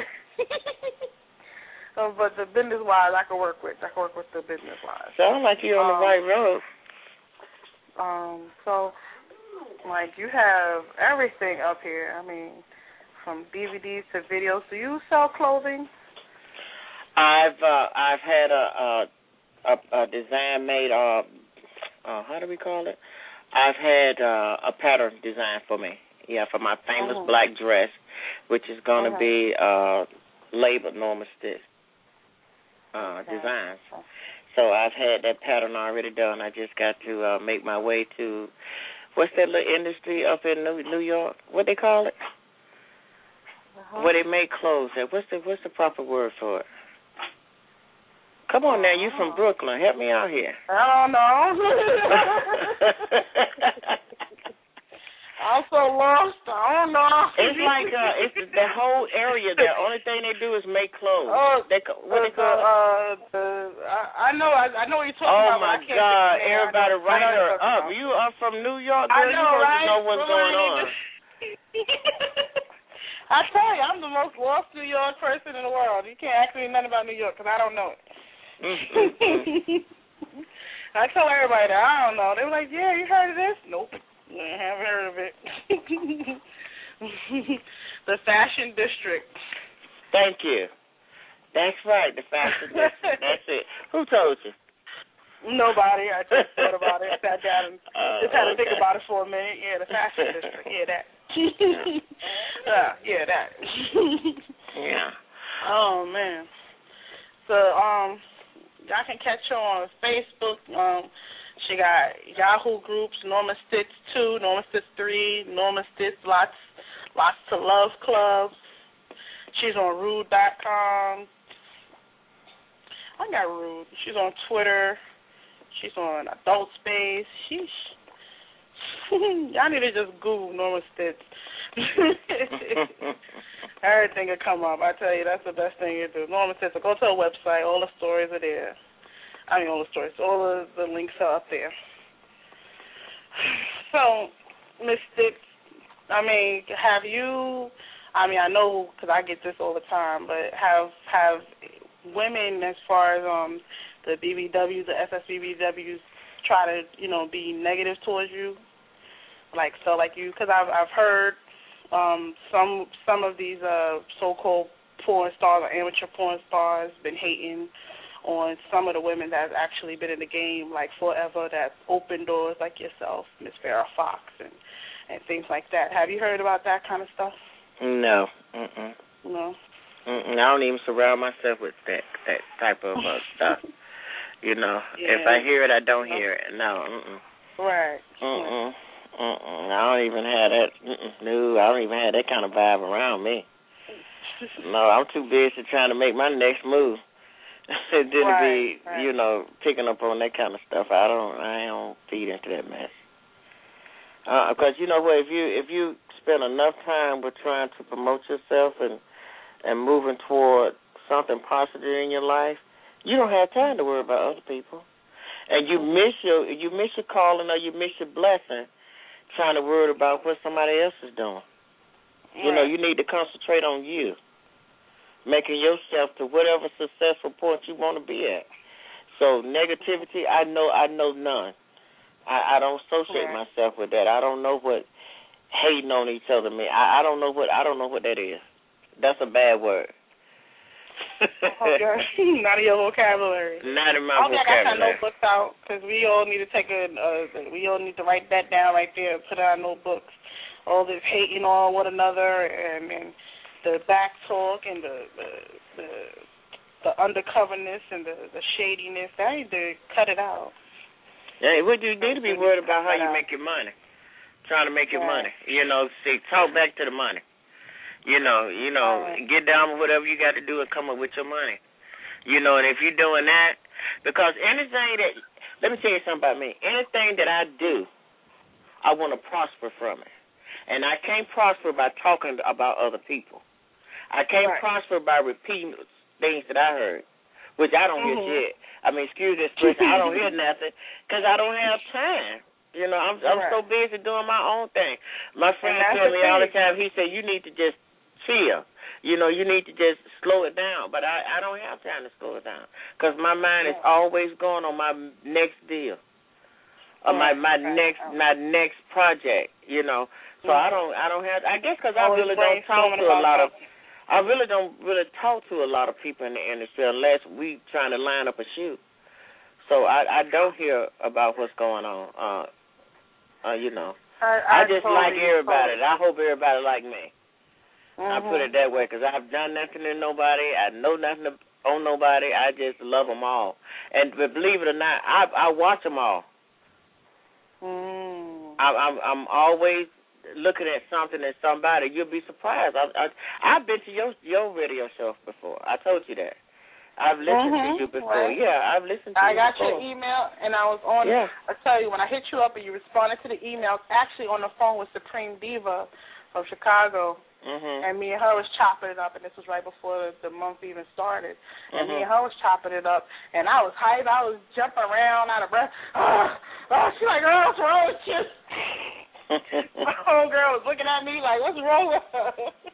uh, but the business-wise, I can work with. I can work with the business-wise. Sounds like you're on um, the right road. Um, so, like, you have everything up here. I mean, from D V Ds to videos. Do you sell clothing? I've uh, I've had a a, a, a design made. Uh, uh, how do we call it? I've had uh, a pattern designed for me. Yeah, for my famous uh-huh. black dress, which is going to uh-huh. be uh, labeled Norma Stitz uh, okay. Designs. So I've had that pattern already done. I just got to uh, make my way to, what's that little industry up in New, New York? What they call it? Uh-huh. Where they make clothes at. What's the what's the proper word for it? Come on now, you from Brooklyn. Help me out here. I don't know. I'm so lost. I don't know. It's like uh, it's the whole area. The only thing they do is make clothes. Oh, they, what uh, they call the, it? Uh, the, I, I know. I, I know what you're talking oh about. Oh my but I can't God! think of Everybody, know, write her up. about. You are from New York, girl. I know, you right? know what's going on. I tell you, I'm the most lost New York person in the world. You can't ask me nothing about New York because I don't know it. Mm-hmm. I tell everybody that I don't know. They were like, "Yeah, you heard of this?" Nope, I haven't heard of it. The Fashion District. Thank you. That's right, the Fashion District. That's it. Who told you? Nobody. I just thought about it, sat down, and uh, just had to okay. think about it for a minute. Yeah, the Fashion District. Yeah, that. uh, yeah, that. Yeah. Oh man. So um, y'all can catch her on Facebook. Um, she got Yahoo groups: Norma Stitz two, Norma Stitz three, Norma Stitz Lots, Lots to Love Club. She's on Rude dot com. I got Rude. She's on Twitter. She's on Adult Space. Sheesh. Y'all need to just Google Norma Stitz. Everything will come up. I tell you, that's the best thing you do. Norma Stitz. Go to her website. All the stories are there. I mean, all the stories. All of the links are up there. So, Miss Stitz, I mean, have you? I mean, I know because I get this all the time, but have have women, as far as um the B B Ws, the S S B B Ws, try to you know be negative towards you, like so, like you? Because I've I've heard um some some of these uh so-called porn stars or amateur porn stars been hating on some of the women that's actually been in the game like forever, that open doors, like yourself, Miss Farrah Fox, and and things like that. Have you heard about that kind of stuff? No. Mm-mm. No. Mm-mm. I don't even surround myself with that that type of uh, stuff. You know, yeah. If I hear it, I don't hear it. No. Mm-mm. Right. Mm-mm. Mm-mm. I don't even have that. Mm-mm. No, I don't even have that kind of vibe around me. No, I'm too busy trying to make my next move. It didn't right, be, right. you know, picking up on that kind of stuff. I don't, I don't feed into that mess. Because uh, you know what, if you if you spend enough time with trying to promote yourself and and moving toward something positive in your life, you don't have time to worry about other people. And you miss your you miss your calling or you miss your blessing trying to worry about what somebody else is doing. Right. You know, you need to concentrate on you, making yourself to whatever successful point you want to be at. So negativity, I know I know none. I, I don't associate right. myself with that. I don't know what hating on each other. Man, I, I don't know what I don't know what that is. That's a bad word. Okay. Not in your vocabulary. Not in my okay, vocabulary. I got our notebooks out because we all need to take a. Uh, we all need to write that down right there. Put in our notebooks. All this hating on one another and, and the back talk and the the the, the undercoverness and the, the shadiness. I need to cut it out. Yeah, what you need to be worried about how you make your money. Trying to make your right. money. You know, see, talk back to the money. You know, you know, right. get down with whatever you got to do and come up with your money. You know, and if you're doing that, because anything that, let me tell you something about me. Anything that I do, I want to prosper from it. And I can't prosper by talking about other people. I can't right. prosper by repeating things that I heard, which I don't mm-hmm. hear shit. I mean, excuse the expression, I don't hear nothing because I don't have time. You know, I'm, I'm right. so busy doing my own thing. My friend tells me all the time, he said, you need to just chill. You know, you need to just slow it down. But I, I don't have time to slow it down because my mind is always going on my next deal or my, my next my next project, you know. So I don't I don't have, I guess because I really don't talk to a lot of, I really don't really talk to a lot of people in the industry unless we trying to line up a shoot. So I, I don't hear about what's going on. Uh, uh, you know, I, I, I just totally, like everybody. Totally. I hope everybody like me. Mm-hmm. I put it that way because I've done nothing to nobody. I know nothing to, on nobody. I just love them all. And but believe it or not, I I watch them all. Mm. I, I'm I'm always looking at something and somebody. You'll be surprised. I, I I've been to your your radio show before. I told you that. I've listened mm-hmm. to you before. Right. Yeah, I've listened to I you got before. your email, and I was on yeah. I tell you, when I hit you up and you responded to the email, actually on the phone with Supreme Diva from Chicago, mm-hmm. and me and her was chopping it up, and this was right before the month even started, and mm-hmm. me and her was chopping it up, and I was hyped. I was jumping around out of breath. Oh, oh she's like, girl, what's wrong with you? My homegirl was looking at me like, what's wrong with her?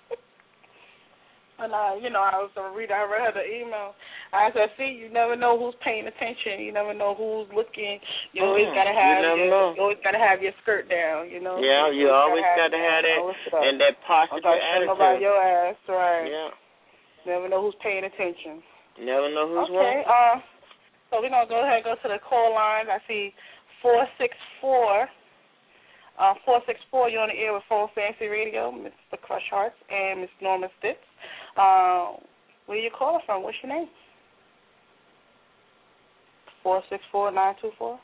And, uh, you know, I was going to read, I read her the email. I said, see, you never know who's paying attention. You never know who's looking. You mm, always got to have you, your, you always got to have your skirt down, you know. Yeah, you, you always got to have that and that positive attitude. About your ass, right. Yeah. Never know who's paying attention. Never know who's okay, what. uh, so we're going to go ahead and go to the call lines. I see four six four. Uh, four six four, you're on the air with Phone Fancy Radio, Mister Crush Hearts and Miss Norma Stitz. Uh, where you calling from? What's your name? Four six four nine two four.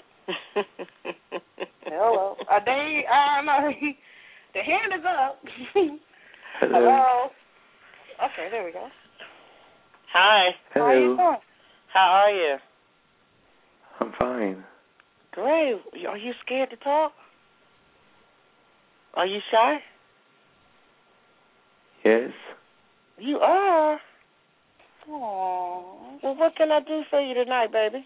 Hello. Uh, they, I don't know. The hand is up. Hello. Hello. Okay, there we go. Hi. Hello. How are you doing? How are you? I'm fine. Great. Are you scared to talk? Are you shy? Yes. You are? Aww. Well, what can I do for you tonight, baby?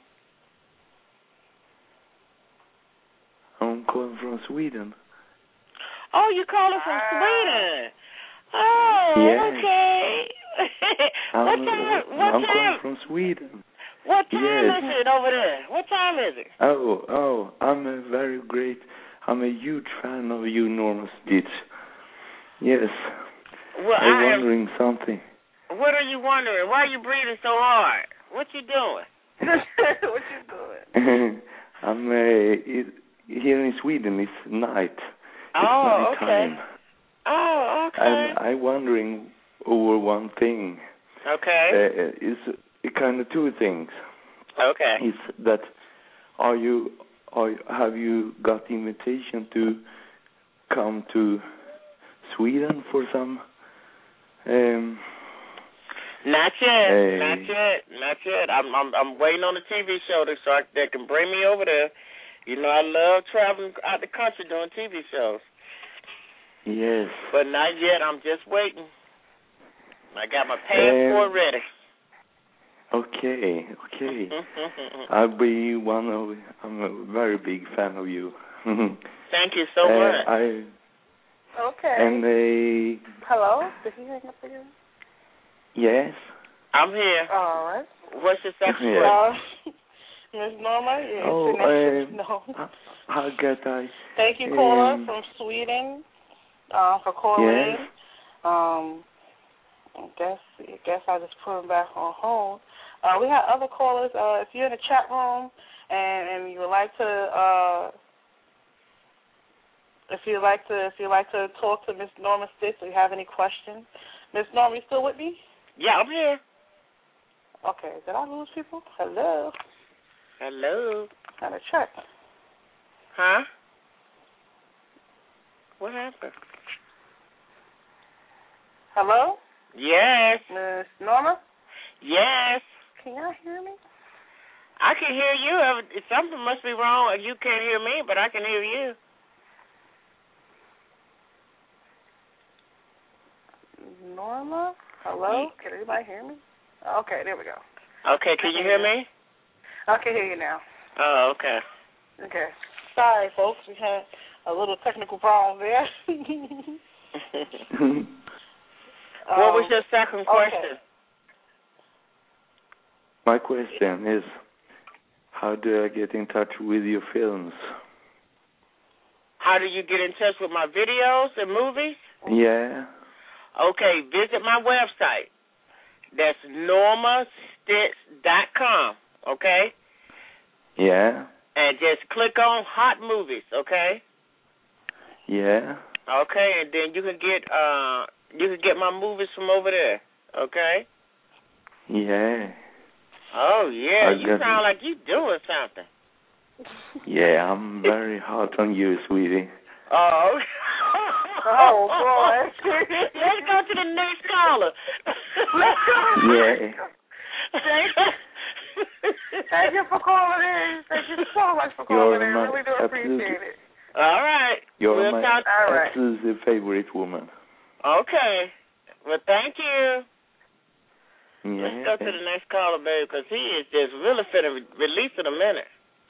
I'm calling from Sweden. Oh, you're calling from ah. Sweden? Oh, yes. okay. what I'm, time? What I'm time? calling from Sweden. What time yes. is it over there? What time is it? Oh, oh, I'm a very great... I'm a huge fan of you, Norma Stitz. Yes. Well, I'm I wondering am, something. What are you wondering? Why are you breathing so hard? What you doing? What you doing? I'm uh, it, here in Sweden. It's night. It's oh, night time. okay. Oh, okay. And I'm wondering over one thing. Okay. Uh, it's kind of two things. Okay. Is that are you? Or have you got invitation to come to Sweden for some? Um, not yet, uh, not yet, not yet. I'm I'm I'm waiting on the T V show to so I, that can bring me over there. You know, I love traveling out the country doing T V shows. Yes. But not yet. I'm just waiting. I got my passport um, ready. Okay, okay. I'll be one of. I'm a very big fan of you. Thank you so uh, much. I. Okay. And they. Hello. Did he hang up again? Yes. I'm here. All right. What's your section? Yeah. Uh, Miss Norma. Yes. Oh, uh, no. How get I? Thank you, caller um, from Sweden. uh, for calling Yes. in. Um, I guess I guess I just put him back on hold. Uh, we have other callers. Uh, if you're in the chat room and, and you would like to, uh, if you like to, if you like to talk to Miss Norma Stitz, or you have any questions, Miss Norma, you still with me? Yeah, I'm here. Okay. Did I lose people? Hello. Hello. Gotta check. Huh? What happened? Hello. Yes. Miss Norma. Yes. Can y'all hear me? I can hear you. Something must be wrong. You can't hear me, but I can hear you. Norma? Hello? Can anybody hear me? Okay, there we go. Okay, can you hear me? I can hear you now. Oh, okay. Okay. Sorry, folks. We had a little technical problem there. What was Um, your second question? Okay. My question is, how do I get in touch with your films? How do you get in touch with my videos and movies? Yeah. Okay, visit my website. That's norma stitz dot com, okay? Yeah. And just click on Hot Movies, okay? Yeah. Okay, and then you can get uh you can get my movies from over there, okay? Yeah. Oh yeah, I you got sound it. like you doing something. Yeah, I'm very hot on you, sweetie. Oh. Oh, boy. Let's go to the next caller. Let's go. Yeah. Thank you. Thank you for calling in. Thank you so much for calling You're in. my Really do appreciate absolute- it. All right. You're we'll my talk. All right. absolute favorite woman. Okay. Well, thank you. Yeah. Let's go to the next caller, baby, because he is just really finna re- release in a minute.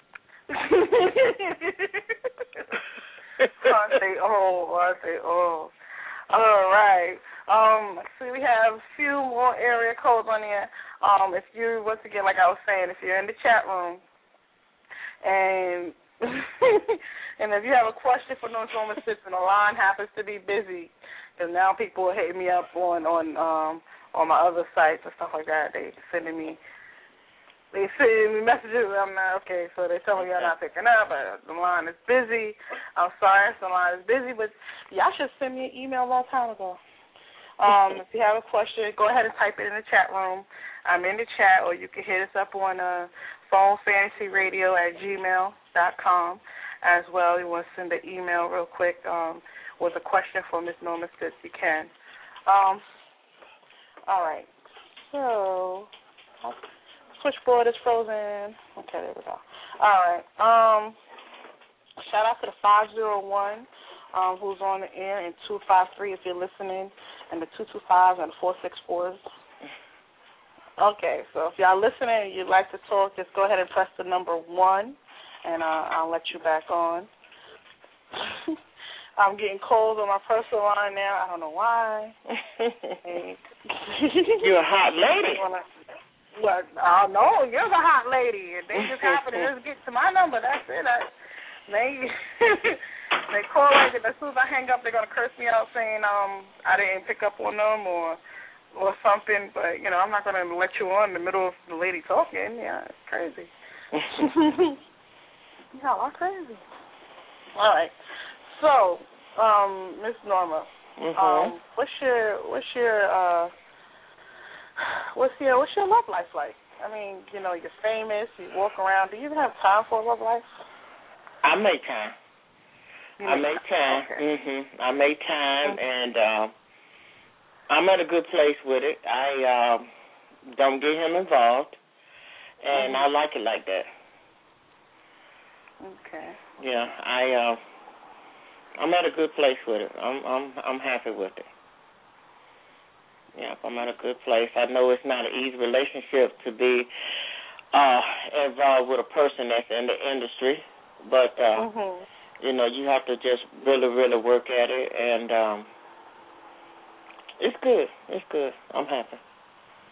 I say, oh, I say, oh. All right. Um, see, we have a few more area codes on here. Um, if you, once again, like I was saying, if you're in the chat room, and and if you have a question for North Norma Stitz and the line happens to be busy, because now people are hitting me up on on um on my other sites and stuff like that. They sending me. They send me messages. I'm not okay, so they tell me you're not picking up. But the line is busy. I'm sorry, the line is busy, but y'all should send me an email a long time ago. Um, if you have a question, go ahead and type it in the chat room. I'm in the chat, or you can hit us up on uh, phone fantasy radio at gmail dot com as well. You want to send an email real quick um, with a question for Miss Norma Stitz, you can. Um, all right. So. Switchboard is frozen. Okay, there we go. All right. Um, shout out to the five oh one um, who's on the air, and two five three if you're listening, and the two two fives and the four six fours. Okay, so if y'all listening and you'd like to talk, just go ahead and press the number one, and uh, I'll let you back on. I'm getting calls on my personal line now. I don't know why. You're a hot lady. Well, uh, no, you're the hot lady, and they just happen to just get to my number. That's it. I, they they call like as soon as I hang up, they're gonna curse me out saying um I didn't pick up on them or or something. But you know, I'm not gonna let you on in the middle of the lady talking. Yeah, it's crazy. Yeah, I'm crazy. All right. So, um, Miss Norma, mm-hmm. um, what's your what's your uh What's your what's your love life like? I mean, you know, you're famous, you walk around. Do you even have time for a love life? I make time. You I make time. Okay. Mhm. I make time, Mm-hmm. and uh, I'm at a good place with it. I uh, don't get him involved, and mm-hmm. I like it like that. Okay. Yeah, I uh, I'm at a good place with it. I'm I'm I'm happy with it. Yeah, I'm at a good place. I know it's not an easy relationship to be uh, involved with a person that's in the industry, but, uh, mm-hmm. you know, you have to just really, really work at it, and um, it's good. It's good. I'm happy.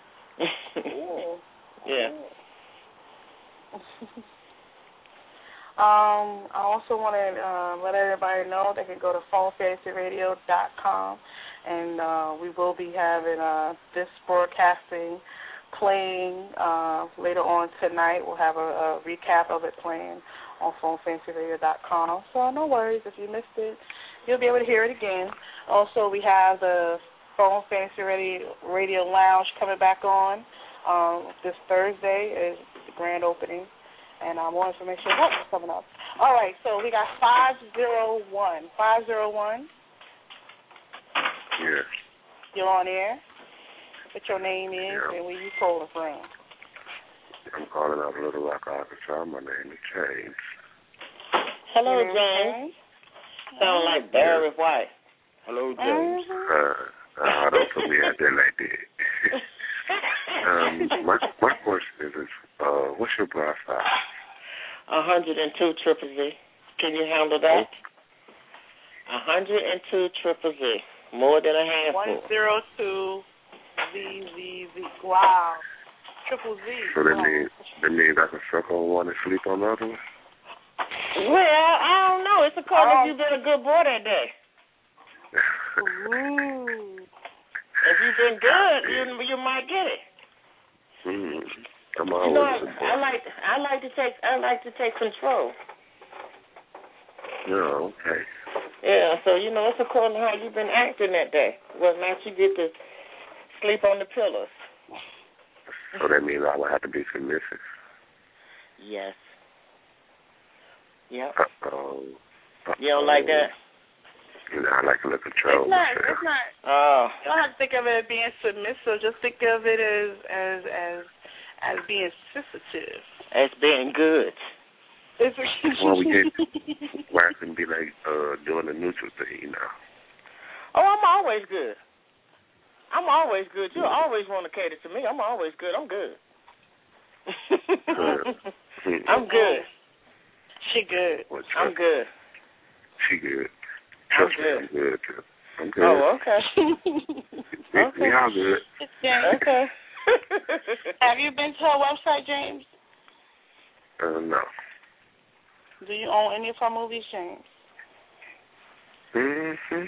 Cool. Yeah. Cool. Um, I also want to uh, let everybody know they can go to phone fantasy radio dot com, and uh, we will be having uh, this broadcasting playing uh, later on tonight. We'll have a, a recap of it playing on phone fantasy radio dot com. So no worries if you missed it. You'll be able to hear it again. Also, we have the Phone Fantasy Radio, Radio Lounge coming back on um, this Thursday is the grand opening. And uh, more information about what's coming up. All right, so we got five zero one. five zero one. Yeah. You're on air. What your name is Yeah. and where you calling from. I'm calling out of Little Rock, Arkansas. My name is James. Hello, Mm-hmm. James. Sound like Barry Yeah. White. Hello, James. Uh, uh, don't put me out there like that. um, my my question is, uh, what's your blood size? one hundred two triple Z. Can you handle that? one hundred two triple Z. More than a handful. one zero two Z Z Z. Wow. Triple Z. So that Wow. means that means I can suck on one and sleep on the other one? Well, I don't know. It's according Oh. if you've been a good boy that day. Ooh. If you've been good, you you might get it. Mm, I'm You always know, a boy. I like I like to take I like to take control. Yeah, okay. Yeah, so you know it's according to how you've been acting that day. Whether or not you get to sleep on the pillows. So that means I would have to be submissive. Yes. Yep. Uh-oh. Uh-oh. You don't like that? You know, I like to look control It's not. myself. It's not. Oh. You don't have to think of it as being submissive. Just think of it as as as as being sensitive. It's being good. It's Well, we get where I can be like uh, doing the neutral thing, you know. Oh, I'm always good. I'm always good. You always want to cater to me. I'm always good. I'm good. Good. I'm good. She good. Well, I'm good. She good. I'm Trust me, good. I'm good too. I'm good. Oh, okay. we, okay. we all good. James, Okay. have you been to our website, James? Uh, no. Do you own any of our movies, James? Mm-hmm.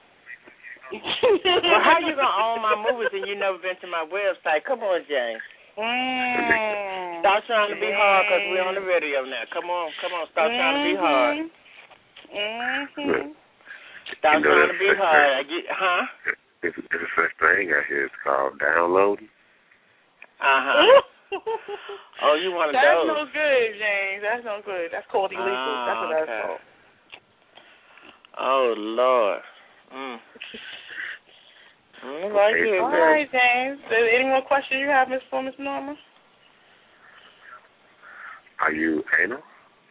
Well, how you gonna own my movies and you never been to my website? Come on, James. Mm. Stop trying to be hard because we're on the radio now. Come on, come on. Stop trying to be hard. Mm-hmm. Stop You know, trying to be that's- hard. I get, huh? There's, there's a such thing out here. It's called downloading. Uh huh. Oh, you one of That's those? no good, James. That's no good. That's called illegal. Oh, that's what that's okay. called. Oh Lord. Mm. Mm, like Okay, it, All girl. right, James. Any more questions you have, Miss for Miss Norma? Are you anal?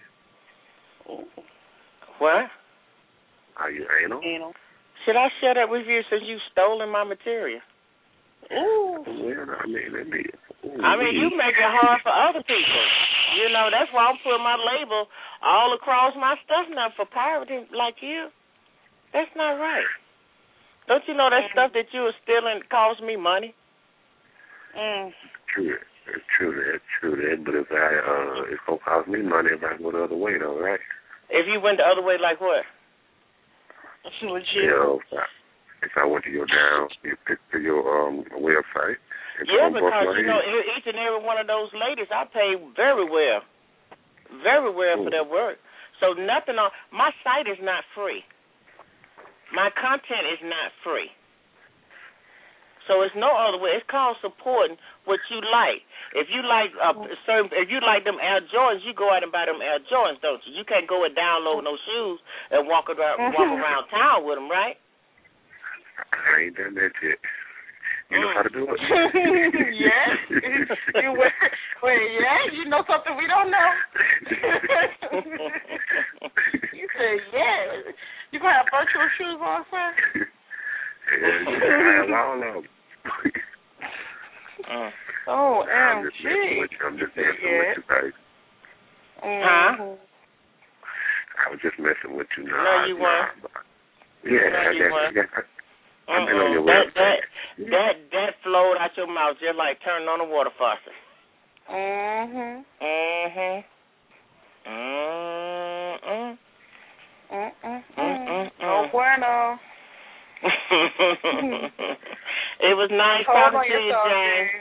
What? Are you anal? Anal. Should I share that with you since you've stolen my material? Ooh. Well, I mean, let me. Ooh, I mean, you make it hard for other people. You know, that's why I'm putting my label all across my stuff now for pirating like you. That's not right. Don't you know that stuff that you were stealing cost me money? Mm. True that. It's true that. True that. But if I, uh, it's gonna cost me money if I go the other way, though, right? If you went the other way, like what? That's legit. You know, if I, if I went to your down, you pick to your um website. It's Yeah, gonna bust because, my you know, head. each and every one of those ladies, I pay very well. Very well for Ooh. their work. So nothing on, my site is not free. My content is not free. So it's no other way. It's called supporting what you like. If you like uh, certain, if you like them Air Jordans, you go out and buy them Air Jordans, don't you? You can't go and download no shoes and walk around walk around town with them, right? I ain't done that yet. You know how to do it? Yes. You wait, wait, yeah? You know something we don't know? You said, yeah. You going to have virtual shoes on, sir? Yeah, you can have all of them. Uh. Oh, I'm M just G. messing with you. I'm just messing Yeah. with you, baby. Huh? I was just messing with you. Nah, No, you nah, weren't. but- Yeah, No, I you guess. weren't. I guess I, I've been Uh-uh. on your that, website. that, that, that flowed out your mouth just like turning on a water faucet. Mm-hmm. Mm-hmm. Mm-hmm. Lerno. It was nice Hold talking on to you, yourself, James.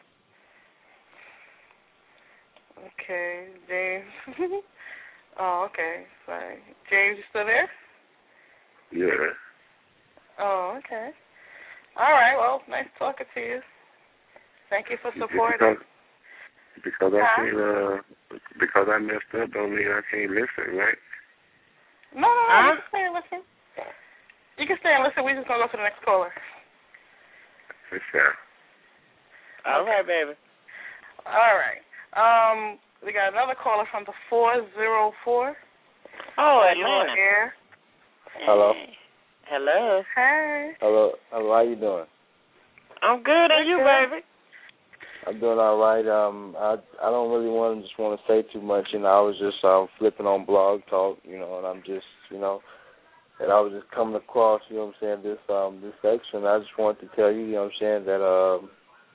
James. Okay, James. Oh, okay. Sorry. James, you still there? Yeah. Oh, okay. All right. Well, nice talking to you. Thank you for supporting. Because, because I huh? can't, uh, because I messed up don't mean I can't listen, right? No, no, no. Huh? You can stay and listen. You can stay and listen. We're just going to go to the next caller. For sure. All right, baby. All right. Um, we got another caller from the four zero four. Oh, You're on Atlanta. air. Hello. Hello. Hey. Hello. Hello. How you doing? I'm good. And you, baby? I'm doing all right. Um, I I don't really want to just want to say too much. You know, I was just um flipping on Blog Talk. You know, and I'm just you know, and I was just coming across. You know what I'm saying? This um this section. I just wanted to tell you. You know what I'm saying that um.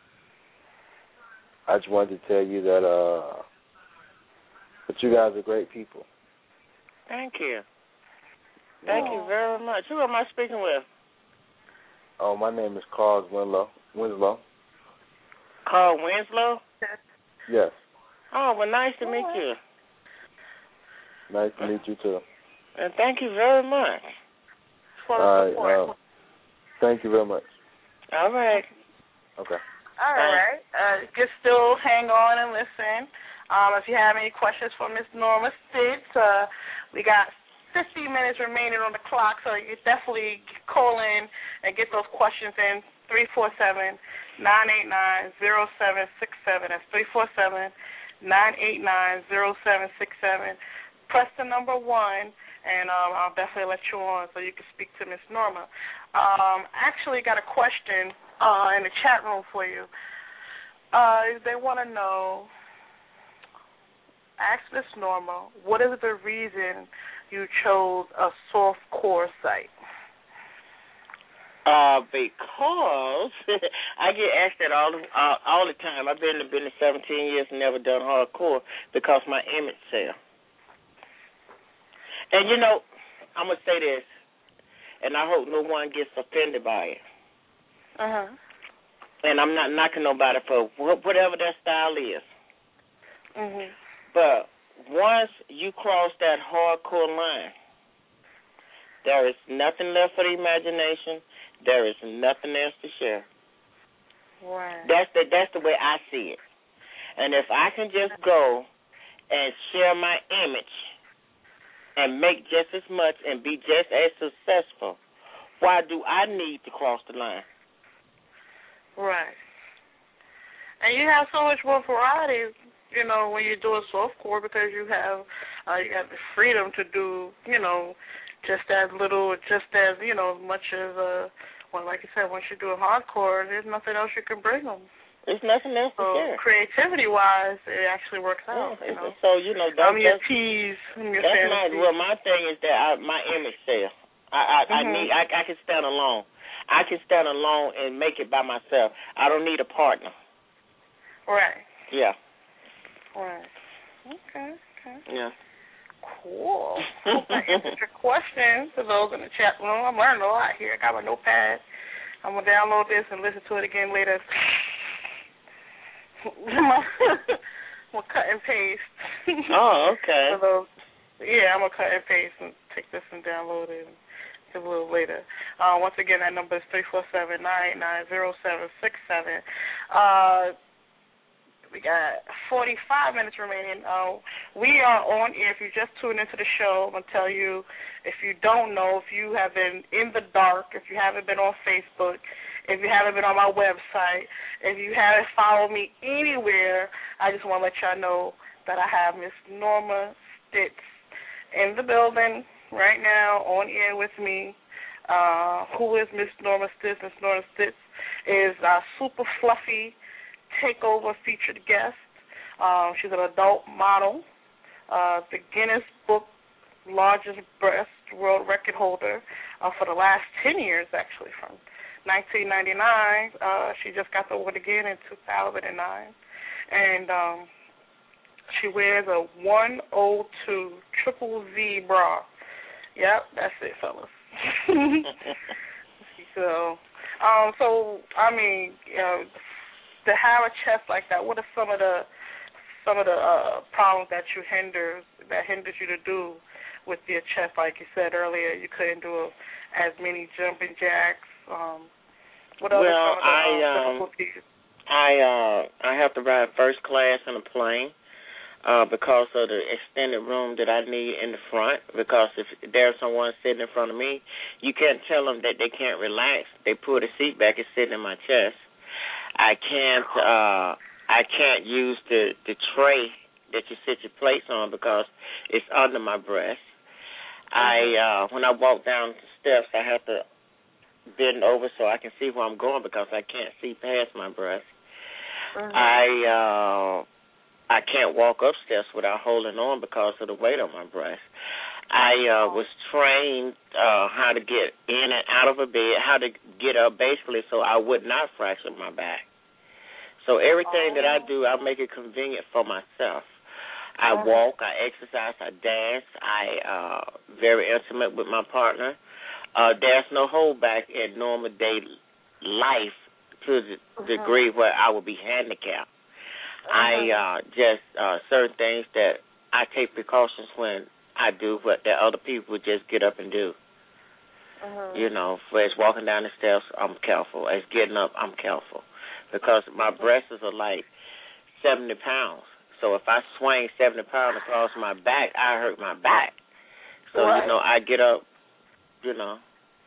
I just wanted to tell you that uh that you guys are great people. Thank you. Thank you very much. Who am I speaking with? Oh, my name is Carl Winslow. Winslow. Carl Winslow? Yes. Oh, well, nice to meet you. Nice to meet you, too. And thank you very much. For all the support. right. Uh, thank you very much. All right. Okay. All right. Uh, just still hang on and listen. Um, if you have any questions for Miss Norma Stitz, uh, we got fifty minutes remaining on the clock, so you definitely call in and get those questions in. three four seven, nine eight nine, zero seven six seven. That's three four seven, nine eight nine, zero seven six seven. Press the number one, and um, I'll definitely let you on so you can speak to Miss Norma. Um, actually got a question uh, in the chat room for you. Uh, they want to know, ask Miss Norma, what is the reason you chose a softcore site? Uh, because I get asked that all the, uh, all the time. I've been in the business seventeen years and never done hardcore because my image sell. And, you know, I'm going to say this, and I hope no one gets offended by it. Uh-huh. And I'm not knocking nobody for whatever their style is. Mm-hmm. But once you cross that hardcore line, there is nothing left for the imagination. There is nothing else to share. Right. That's the that's the way I see it. And if I can just go and share my image and make just as much and be just as successful, why do I need to cross the line? Right. And you have so much more variety, you know, when you're doing softcore because you have uh, you have the freedom to do, you know, just as little, just as, you know, as much as, uh, well, like you said, once you're doing hardcore, there's nothing else you can bring them. There's nothing else so to share. Creativity-wise, it actually works out. Yeah, you know? So, you know, that's, I'm your tease. I'm your that's my, fantasy. well, my thing is that I, my image sell. I, I, mm-hmm. I need, I, I can stand alone. I can stand alone and make it by myself. I don't need a partner. Right. Yeah. Right. Okay, okay. Yeah. Cool. Hope I answered your questions to those in the chat room. I'm learning a lot here. I got my notepad. I'm going to download this and listen to it again later. I'm going to cut and paste. Oh, okay. For those, yeah, I'm going to cut and paste and take this and download it and give it a little later. Uh, once again, that number is three four seven, nine eight nine, zero seven six seven. Uh, we got forty-five minutes remaining. Uh, we are on air. If you just tuned into the show, I'm going to tell you, if you don't know, if you have been in the dark, if you haven't been on Facebook, if you haven't been on my website, if you haven't followed me anywhere, I just want to let y'all know that I have Miss Norma Stitz in the building right now on air with me. Uh, who is Miss Norma Stitz? Miss Norma Stitz is a super fluffy takeover featured guest. Um, she's an adult model, uh, the Guinness Book largest breast world record holder uh, for the last ten years, actually, from nineteen ninety-nine. Uh, she just got the award again in two thousand nine. And um, she wears a one oh two triple Z bra. Yep, that's it, fellas. so, um, so I mean, you know, to have a chest like that, what are some of the some of the uh, problems that you hinder that hinders you to do with your chest? Like you said earlier, you couldn't do as many jumping jacks. Um, what other well, some of the I uh, um, difficulties? I uh, I have to ride first class in a plane. Uh, because of the extended room that I need in the front, because if there's someone sitting in front of me, you can't tell them that they can't relax. They pull the seat back, it's sitting in my chest. I can't uh, I can't use the, the tray that you sit your plates on because it's under my breast. I uh, when I walk down the steps, I have to bend over so I can see where I'm going because I can't see past my breast. Mm-hmm. I uh, I can't walk upstairs without holding on because of the weight on my breast. I uh, was trained uh, how to get in and out of a bed, how to get up basically so I would not fracture my back. So everything that I do, I make it convenient for myself. I walk, I exercise, I dance. I uh very intimate with my partner. Uh, there's no holdback in normal day life to the degree where I will be handicapped. I uh, just uh, certain things that I take precautions when I do what that other people would just get up and do. Uh-huh. You know, for as walking down the steps, I'm careful. As getting up, I'm careful because my breasts are like seventy pounds. So if I swing seventy pounds across my back, I hurt my back. So what? You know, I get up, you know,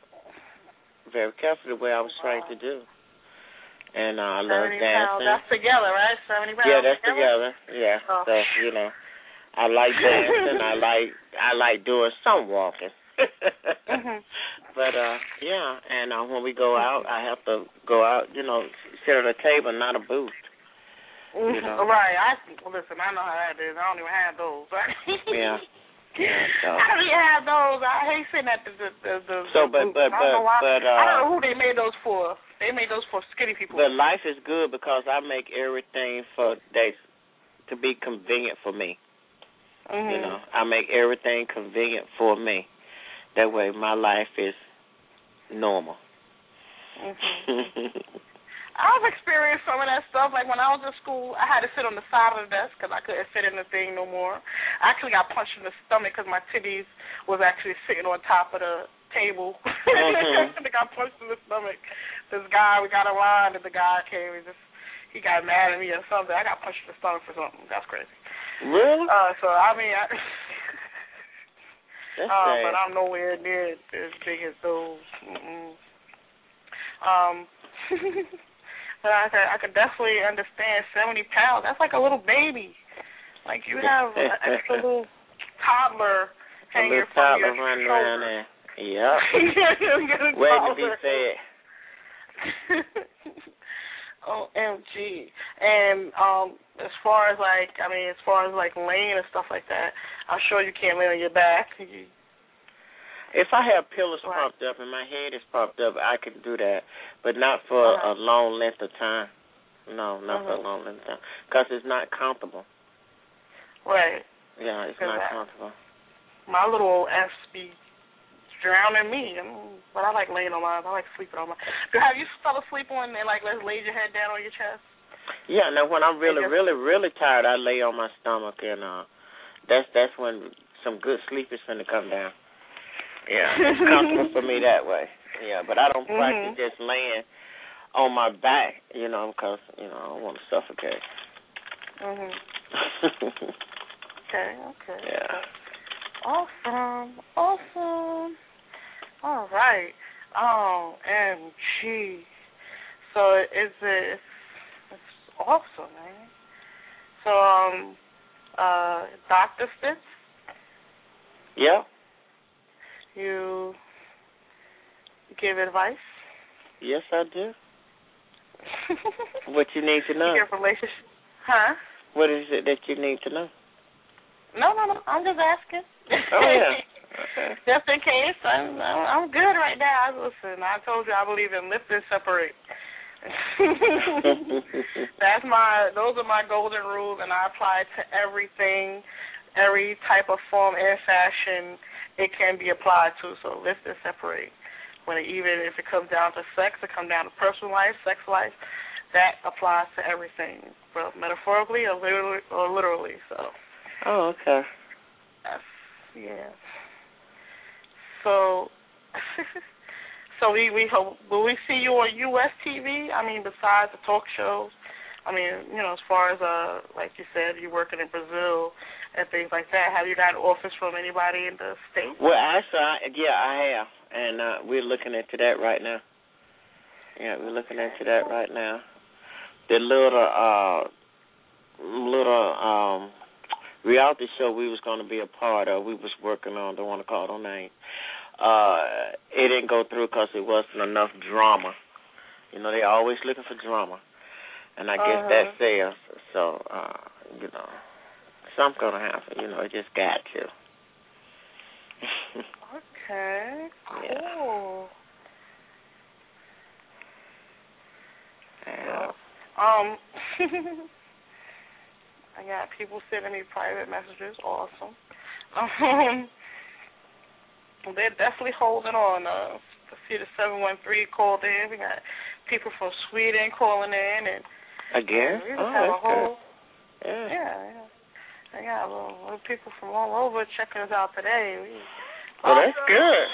very careful the way I was trained to do. And uh, I love dancing. Pounds. That's together, right? seventy pounds. Yeah, that's together. together. Yeah. Oh. So you know, I like dancing. I like I like doing some walking. mm-hmm. But uh, yeah, and uh, when we go out, I have to go out. You know, sit at a table, not a booth. Mm-hmm. You know? Right. I well, listen. I know how that is. I don't even have those. Right? Yeah. Yeah, so. I don't even have those. I hate sitting at the the the. the so, but but I don't know why. but uh, I don't know who they made those for. They made those for skinny people. But life is good because I make everything for that to be convenient for me. Mm-hmm. You know, I make everything convenient for me. That way, my life is normal. Mm-hmm. I've experienced some of that stuff. Like when I was in school, I had to sit on the side of the desk because I couldn't sit in the thing no more. I actually got punched in the stomach because my titties was actually sitting on top of the table. Mm-hmm. I got punched in the stomach. This guy, we got a line, and the guy came and just, he got mad at me or something. I got punched in the stomach for something. That's crazy. Really? Uh, so, I mean, I, That's uh, but I'm nowhere near as big as those. Mm-mm. Um, but I could, I could definitely understand seventy pounds. That's like a little baby. Like you have an extra little toddler hanging from your running shoulder. Around there. Yep. Waiting to be fed. O M G. And um, as far as like, I mean, as far as like laying and stuff like that, I'm sure you can't lay on your back. You, if I have pillows right. propped up and my head is propped up, I can do that, but not for uh-huh. a long length of time. No, not uh-huh. for a long length of time, because it's not comfortable. Right. Yeah, it's not comfortable. My little old ass be drowning me, but I like laying on mine. I like sleeping on mine. Have you fell asleep on and like let's lay your head down on your chest? Yeah. Now when I'm really, just, really, really tired, I lay on my stomach, and uh, that's that's when some good sleep is going to come down. Yeah, it's comfortable for me that way. Yeah, but I don't mm-hmm. practice just laying on my back, you know, because you know I don't want to suffocate. Mhm. okay. Okay. Yeah. Okay. Awesome. Awesome. All right. O M G. So it's it's, it's awesome, man. So um, uh, Doctor Fitz. Yeah. You give advice? Yes, I do. What you need to know? You give relationship? Huh? What is it that you need to know? No, no, no. I'm just asking. Oh yeah. Okay. Just in case. I'm, I'm I'm good right now. Listen, I told you I believe in lift and separate. That's my. Those are my golden rules, and I apply it to everything, every type of form and fashion it can be applied to. So lift and separate. when it, even if it comes down to sex, it comes down to personal life, sex life, that applies to everything, both metaphorically or literally. Or literally so. Oh, okay. That's, yeah. So, so we we hope will we see you on U S T V? I mean, besides the talk shows. I mean, you know, as far as uh, like you said, you're working in Brazil and things like that. Have you got offers from anybody in the States? Well, actually, I, yeah, I have, and uh, we're looking into that right now. Yeah, we're looking into that right now. The little, uh, little um, reality show we was going to be a part of, we was working on. Don't want to call it no name. Uh, it didn't go through because it wasn't enough drama. You know, they're always looking for drama. And I guess uh-huh. that sells. So, uh, you know, something's going to happen. You know, it just got to. Okay, cool. Yeah. Um, I got people sending me private messages. Awesome. Um, they're definitely holding on. Uh, I see the seven one three called in. We got people from Sweden calling in, and again, we just oh, have a that's whole. good. Yeah, yeah, yeah. I got a little, little people from all over checking us out today. We, well, that's good.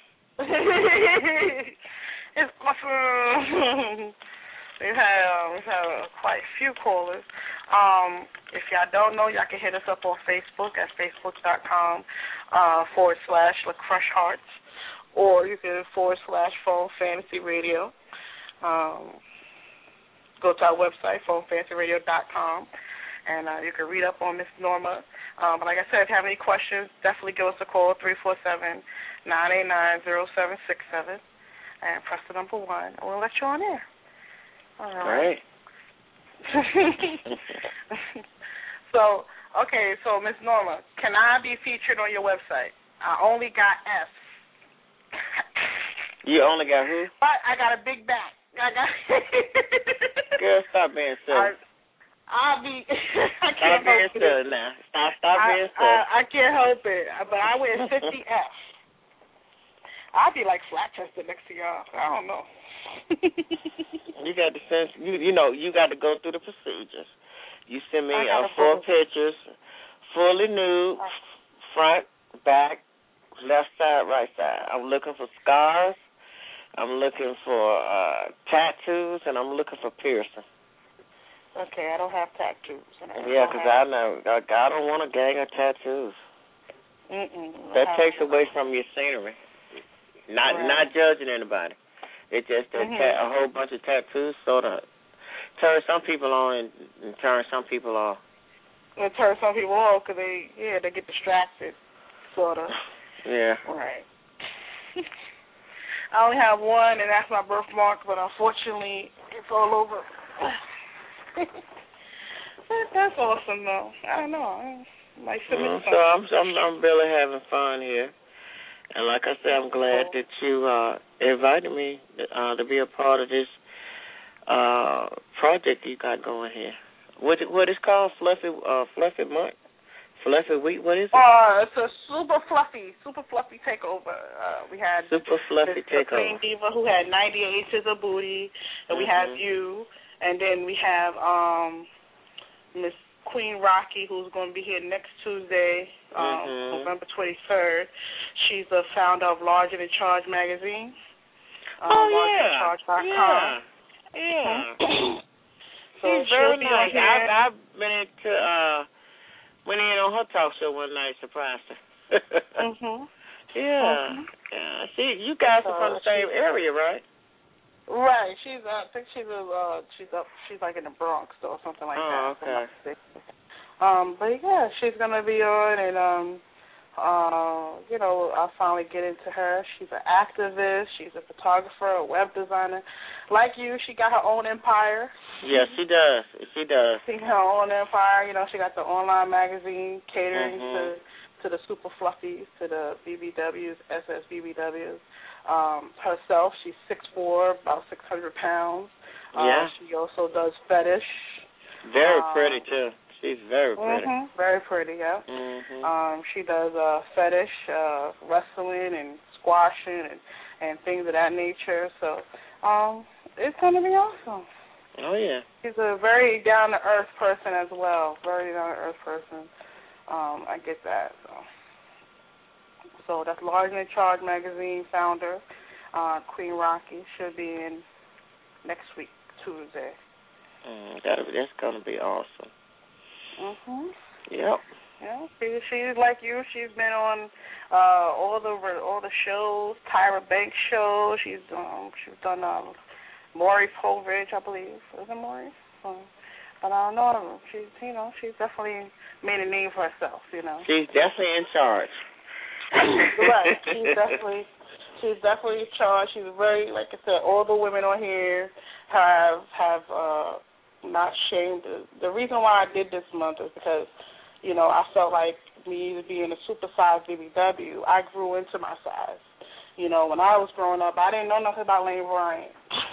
It's awesome. We've had uh, we've had uh, quite a few callers. Um, if y'all don't know, y'all can hit us up on Facebook at facebook.com uh, forward slash LaCrush Hearts, or you can forward slash Phone Fantasy Radio. Um, go to our website, phone fantasy radio dot com, and uh, you can read up on Miss Norma. Um, but like I said, if you have any questions, definitely give us a call, three four seven, nine eight nine, zero seven six seven, and press the number one, and we'll let you on air. All right. Great. So, okay, so Miss Norma, can I be featured on your website? I only got F. You only got who? But I got a big back. I got. Girl, stop being silly. I'll be. I stop can't being help silly it. now. Stop, stop I, being silly. I, I can't help it. But I wear fifty F. I'll be like flat chested next to y'all. I don't know. You got the sense. You you know you got to go through the procedures. You send me uh, four go. pictures, fully nude, front, back, left side, right side. I'm looking for scars. I'm looking for uh, tattoos, and I'm looking for piercing. Okay, I don't have tattoos. Yeah, because I know I, I don't want a gang of tattoos. Mm-mm, that takes away from your scenery. Not right. not judging anybody. It's just that mm-hmm. ta- a whole bunch of tattoos sort of turn some people on and, and turn some people off. It turn some people off because they, yeah, they get distracted, sort of. Yeah. Right. I only have one, and that's my birthmark, but unfortunately, it's all over. That's awesome, though. I don't know. I might submit mm, something. So I'm, I'm I'm really having fun here. And like I said, I'm glad that you uh, invited me uh, to be a part of this uh, project you got going here. What what is called Fluffy uh, Fluffy Month? Fluffy Week? What is it? Uh, it's a super fluffy, super fluffy takeover. Uh, we had super fluffy this takeover. Supreme Diva who had ninety-eight inches of booty, and mm-hmm. we have you, and then we have um, Miss Queen Rocky, who's going to be here next Tuesday, um, mm-hmm. November twenty-third. She's the founder of Larger Than Charge magazine. Um, oh, yeah. larger than charge dot com. Yeah. Yeah. So she's very nice. I've, I've been into, uh, went in on her talk show one night, surprised her. mm-hmm. Yeah. Mm-hmm. Yeah. See, you guys are from the same area, right? Right. She's uh, I think she's uh she's up she's like in the Bronx or something like oh, that. okay. Um, but yeah, she's gonna be on, and um, uh, you know, I'll finally get into her. She's an activist. She's a photographer, a web designer. Like you, she got her own empire. Yes, she does. She does. She got her own empire. You know, she got the online magazine catering mm-hmm. to to the super fluffies, to the B B Ws, S S B B Ws. Um, herself, she's six foot four, about six hundred pounds. Yeah. Uh, she also does fetish. Very um, pretty, too. She's very pretty. Mm-hmm, very pretty, yeah. Mm-hmm. Um, she does uh, fetish, uh, wrestling and squashing and, and things of that nature. So um, it's going to be awesome. Oh, yeah. He's a very down-to-earth person as well, very down-to-earth person. Um, I get that. So, so that's Large and in Charge magazine founder, uh, Queen Rocky, should be in next week, Tuesday. Mm, that'll be, that's going to be awesome. Mhm. Yep. Yeah, she, she's like you. She's been on uh, all the all the shows, Tyra Banks show. She's um she's done um Maury Povich, I believe. Was it Maury? Um, but I don't know. She's you know she's definitely made a name for herself. You know. She's definitely in charge. Right. She's definitely she's definitely in charge. She's very, like I said, all the women on here have have uh, not shamed. The reason why I did this month is because, you know, I felt like me being a supersized B B W, I grew into my size. You know, when I was growing up, I didn't know nothing about Lane Bryant.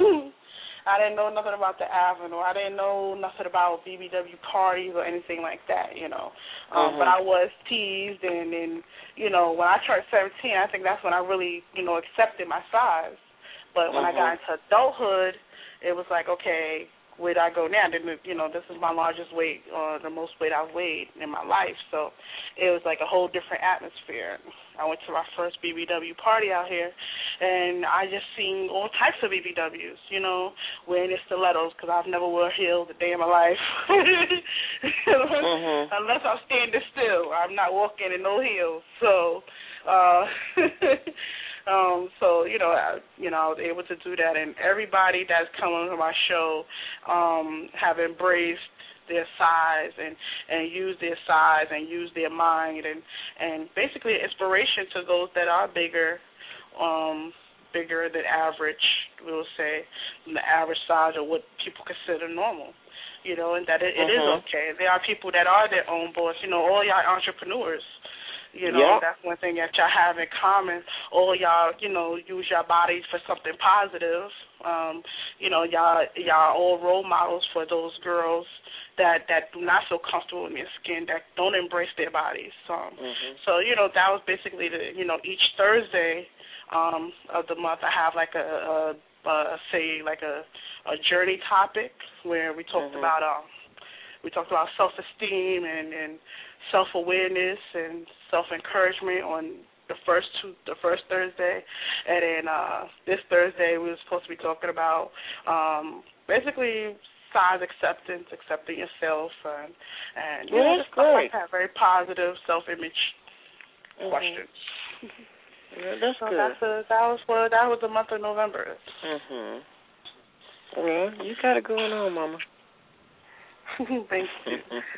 I didn't know nothing about the Avenue. I didn't know nothing about B B W parties or anything like that, you know. Um, mm-hmm. But I was teased, and, and, you know, when I turned seventeen, I think that's when I really, you know, accepted my size. But when mm-hmm. I got into adulthood, it was like, okay, where do I go now? You know, this is my largest weight, or the most weight I've weighed in my life. So it was like a whole different atmosphere. I went to my first B B W party out here, and I just seen all types of B B Ws, you know, wearing their stilettos, because I've never wore heels a day in my life. mm-hmm. Unless I'm standing still. I'm not walking in no heels. So, uh, Um, so, you know, I, you know, I was able to do that, and everybody that's come on to my show um, have embraced their size and, and used their size and used their mind, and, and basically inspiration to those that are bigger, um, bigger than average, we'll say, than the average size or what people consider normal. You know, and that it, it uh-huh. is okay. There are people that are their own boss. You know, all y'all entrepreneurs. You know, yep. That's one thing that y'all have in common. All y'all, you know, use your bodies for something positive. Um, you know, y'all y'all all role models for those girls that, that do not feel comfortable in their skin, that don't embrace their bodies. Um, mm-hmm. So, you know, that was basically the, you know, each Thursday um, of the month I have like a, a, a say, like a, a journey topic where we talked mm-hmm. about um, we talked about self-esteem and, and self-awareness and self-encouragement on the first two, the first Thursday, and then uh, this Thursday we were supposed to be talking about um, basically size acceptance, accepting yourself, and, and you well, know, that's stuff great. like that. Very positive self-image mm-hmm. questions. Yeah, that's so good. That's a, that was what that was the month of November. Mhm. Well, you got it going on, Mama. Thank you.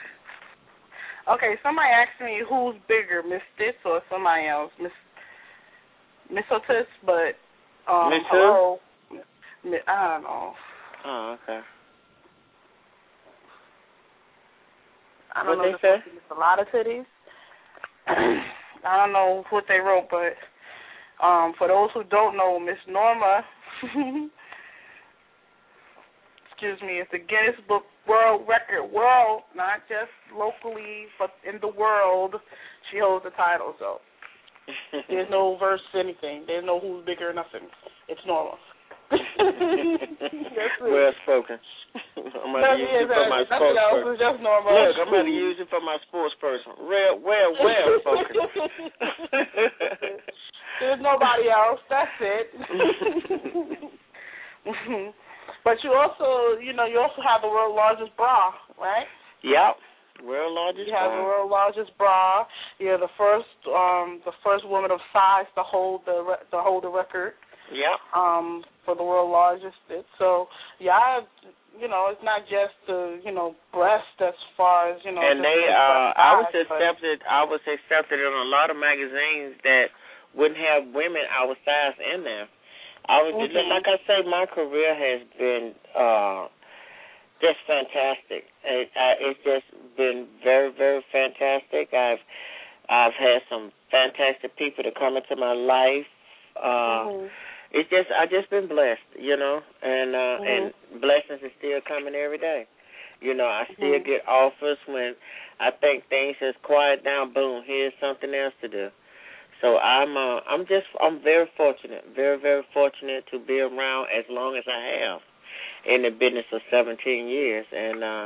Okay, somebody asked me who's bigger, Miss Stitz or somebody else, Miss Miss Otis, but um, Miss hello, who? I don't know. Oh, okay. I don't what know. They say? It's a lot of titties. I don't know what they wrote, but um, for those who don't know, Miss Norma. Excuse me, it's the Guinness Book World Record, world, not just locally, but in the world, she holds the title, so there's no verse anything. There's no who's bigger or nothing. It's Norma. Well spoken. I'm going to use it for my spokesperson. It's just Norma. Look, I'm going to use it for my sportsperson. Real, well, well spoken. There's nobody else. That's it. But you also, you know, you also have the world's largest bra, right? Yep, world largest bra. You have bra. the world's largest bra. You're the first, um, the first woman of size to hold the to hold the record. Yep. Um, for the world's largest. So yeah, you know, it's not just the, you know, breast as far as, you know. And they, uh, size, I was accepted. I was accepted in a lot of magazines that wouldn't have women our size in there. I was mm-hmm. just, like I say, my career has been uh, just fantastic. It, uh, it's just been very, very fantastic. I've I've had some fantastic people to come into my life. Uh, mm-hmm. It's just I've just been blessed, you know, and uh, mm-hmm. and blessings are still coming every day. You know, I still mm-hmm. get offers when I think things has quiet down. Boom, here's something else to do. So I'm uh, I'm just I'm very fortunate, very very fortunate to be around as long as I have in the business of seventeen years, and uh,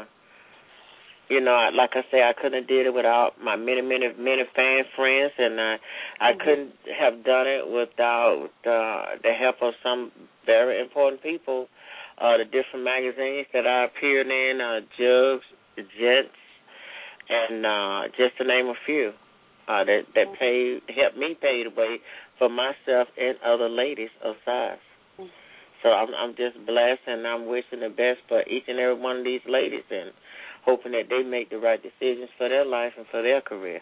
you know, like I say, I couldn't have did it without my many many many fan friends, and uh, I mm-hmm. couldn't have done it without uh, the help of some very important people, uh, the different magazines that I appeared in, uh, Jugs, Jets, and uh, just to name a few. Uh, that that paid helped me pay the way for myself and other ladies of size. So I'm I'm just blessed, and I'm wishing the best for each and every one of these ladies, and hoping that they make the right decisions for their life and for their career.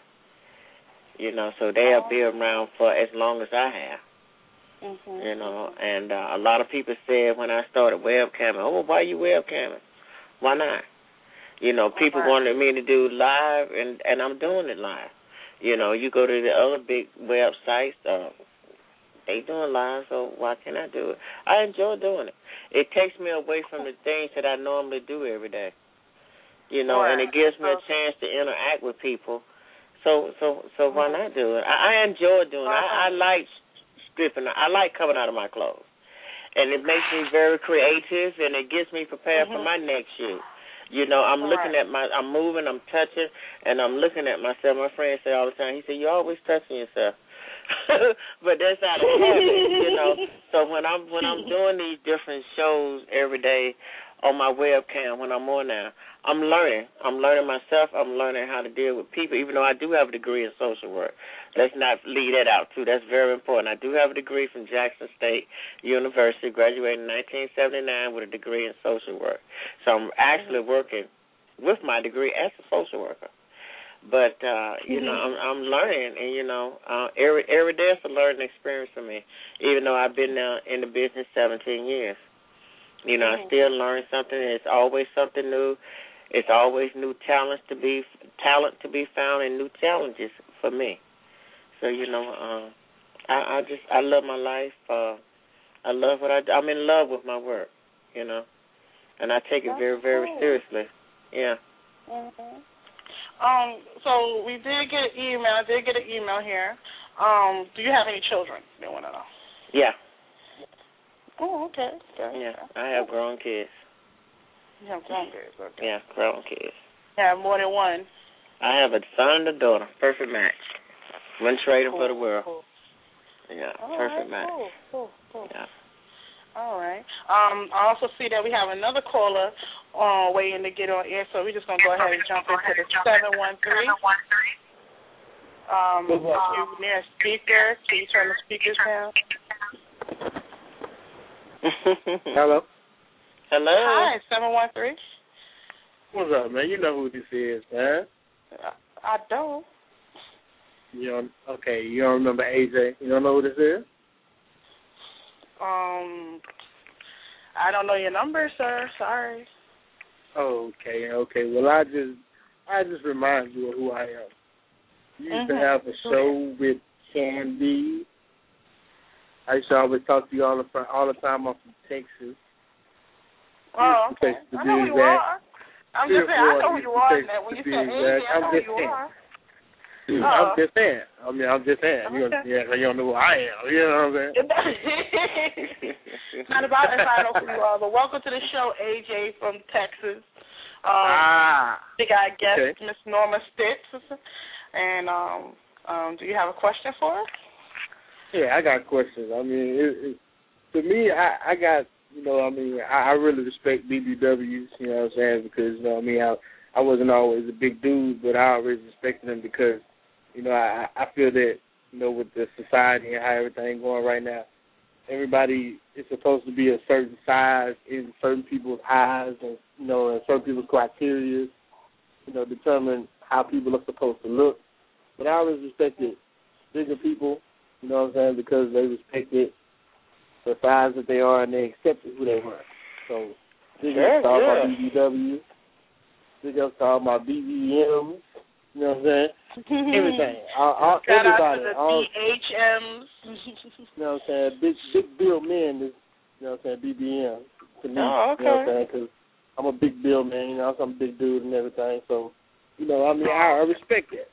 You know, so they'll be around for as long as I have. Mm-hmm. You know, and uh, a lot of people said when I started webcamming, oh, why you webcamming? Why not? You know, people right. wanted me to do live, and and I'm doing it live. You know, you go to the other big websites, uh, they doing live, so why can't I do it? I enjoy doing it. It takes me away from the things that I normally do every day. You know, right. and it gives me a chance to interact with people. So, so, so why not do it? I, I enjoy doing it. I, I like stripping. I like coming out of my clothes, and it makes me very creative, and it gets me prepared mm-hmm. for my next shoot. You know, I'm all looking right. at my, I'm moving, I'm touching, and I'm looking at myself. My friend say all the time, he said, you're always touching yourself. But that's out of habit, you know. So when I'm when I'm doing these different shows every day on my webcam, when I'm on now, I'm learning. I'm learning myself. I'm learning how to deal with people, even though I do have a degree in social work. Let's not leave that out, too. That's very important. I do have a degree from Jackson State University, graduated in nineteen seventy-nine with a degree in social work. So I'm actually working with my degree as a social worker. But, uh, you mm-hmm. know, I'm, I'm learning, and, you know, uh, every every day is a learning experience for me, even though I've been uh, in the business seventeen years. You know, mm-hmm. I still learn something. It's always something new. It's always new talents to be talent to be found and new challenges for me. So, you know, uh, I, I just I love my life. Uh, I love what I do. I'm in love with my work, you know, and I take it That's very, very cool. seriously. Yeah. Mm-hmm. Um. So we did get an email. I did get an email here. Um. Do you have any children? They want to know. Yeah. Oh, okay. okay. Yeah, I have grown kids. You have grown kids. Okay. Yeah, grown kids. You have more than one. I have a son and a daughter. Perfect match. Wouldn't trade them cool, for the world. Cool. Yeah, All perfect right, match. Cool, cool, cool. Yeah. All right. Um, I also see that we have another caller uh, waiting to get on air, so we're just going to go ahead and jump into the seven one three. Um, if you're near a speaker, can you turn the speakers down? Hello. Hello. Hi, seven one three. What's up, man? You know who this is, man. I don't. You don't, okay, you don't remember A J? You don't know who this is? Um, I don't know your number, sir. Sorry. Okay, okay. Well, I just, I just remind you of who I am. You used mm-hmm. to have a show with Candy. I used to always talk to you all the all the time. I'm from Texas. Oh, okay. I know who you are. I'm just saying, I know who you are. When you say A J, I know who you are. I'm uh, just saying. I mean, I'm just saying. You, okay. yeah, you don't know who I am. You know what I'm saying? Not about if I know who you are, but welcome to the show, A J from Texas. Um, ah. I think I guess okay. Miss Norma Stitz. And um, um, do you have a question for us? Yeah, I got questions. I mean, it, it, to me, I, I got, you know, I mean, I, I really respect B B Ws, you know what I'm saying, because, you know, I mean, I, I wasn't always a big dude, but I always respected them because, you know, I, I feel that, you know, with the society and how everything going right now, everybody is supposed to be a certain size in certain people's eyes and, you know, and certain people's criteria, you know, determine how people are supposed to look. But I always respected bigger people, you know what I'm saying, because they respected the size that they are and they accepted who they were. So, big ups to all my B B Ws, big ups to all my B B Ms, you know what I'm saying? Everything. All, all, Shout everybody. out to the all, B H Ms. You know what I'm saying? Big, big bill men is, you know what I'm saying, B B M to me. Oh, okay. You know what I'm saying? Because I'm a big bill man, you know, I'm a big dude and everything. So, you know, I mean, I, I respect that.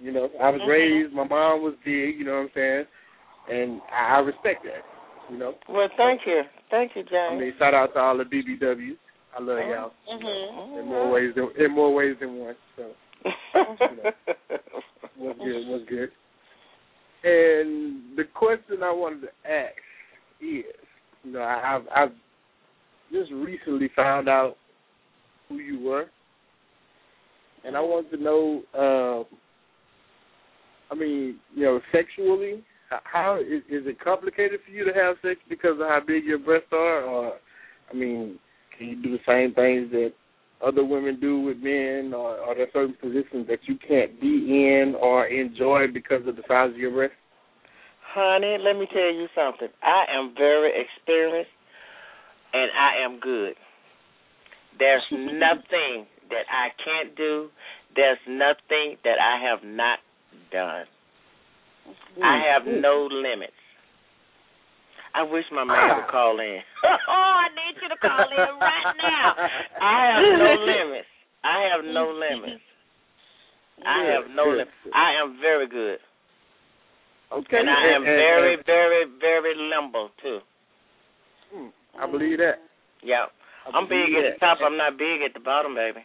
You know, I was mm-hmm. raised. My mom was big. You know what I'm saying? And I, I respect that. You know. Well, thank you, thank you, James. I mean, shout out to all the B B Ws. I love y'all. Mm-hmm. In more ways than in more ways than one. So, you know, what's good? What's good? And the question I wanted to ask is, you know, I, I've I've just recently found out who you were, and I wanted to know. Uh, I mean, you know, sexually, how is, is it complicated for you to have sex because of how big your breasts are, or I mean, can you do the same things that other women do with men, or are there certain positions that you can't be in or enjoy because of the size of your breasts? Honey, let me tell you something. I am very experienced, and I am good. There's nothing that I can't do. There's nothing that I have not done. Mm-hmm. I have no limits. I wish my man ah. would call in. Oh, I need you to call in right now. I have no limits. I have no limits. I have no limits. I am very good. Okay. And I am very, very, very limber, too. I believe that. Yeah. I'm big at the top. I'm not big at the bottom, baby.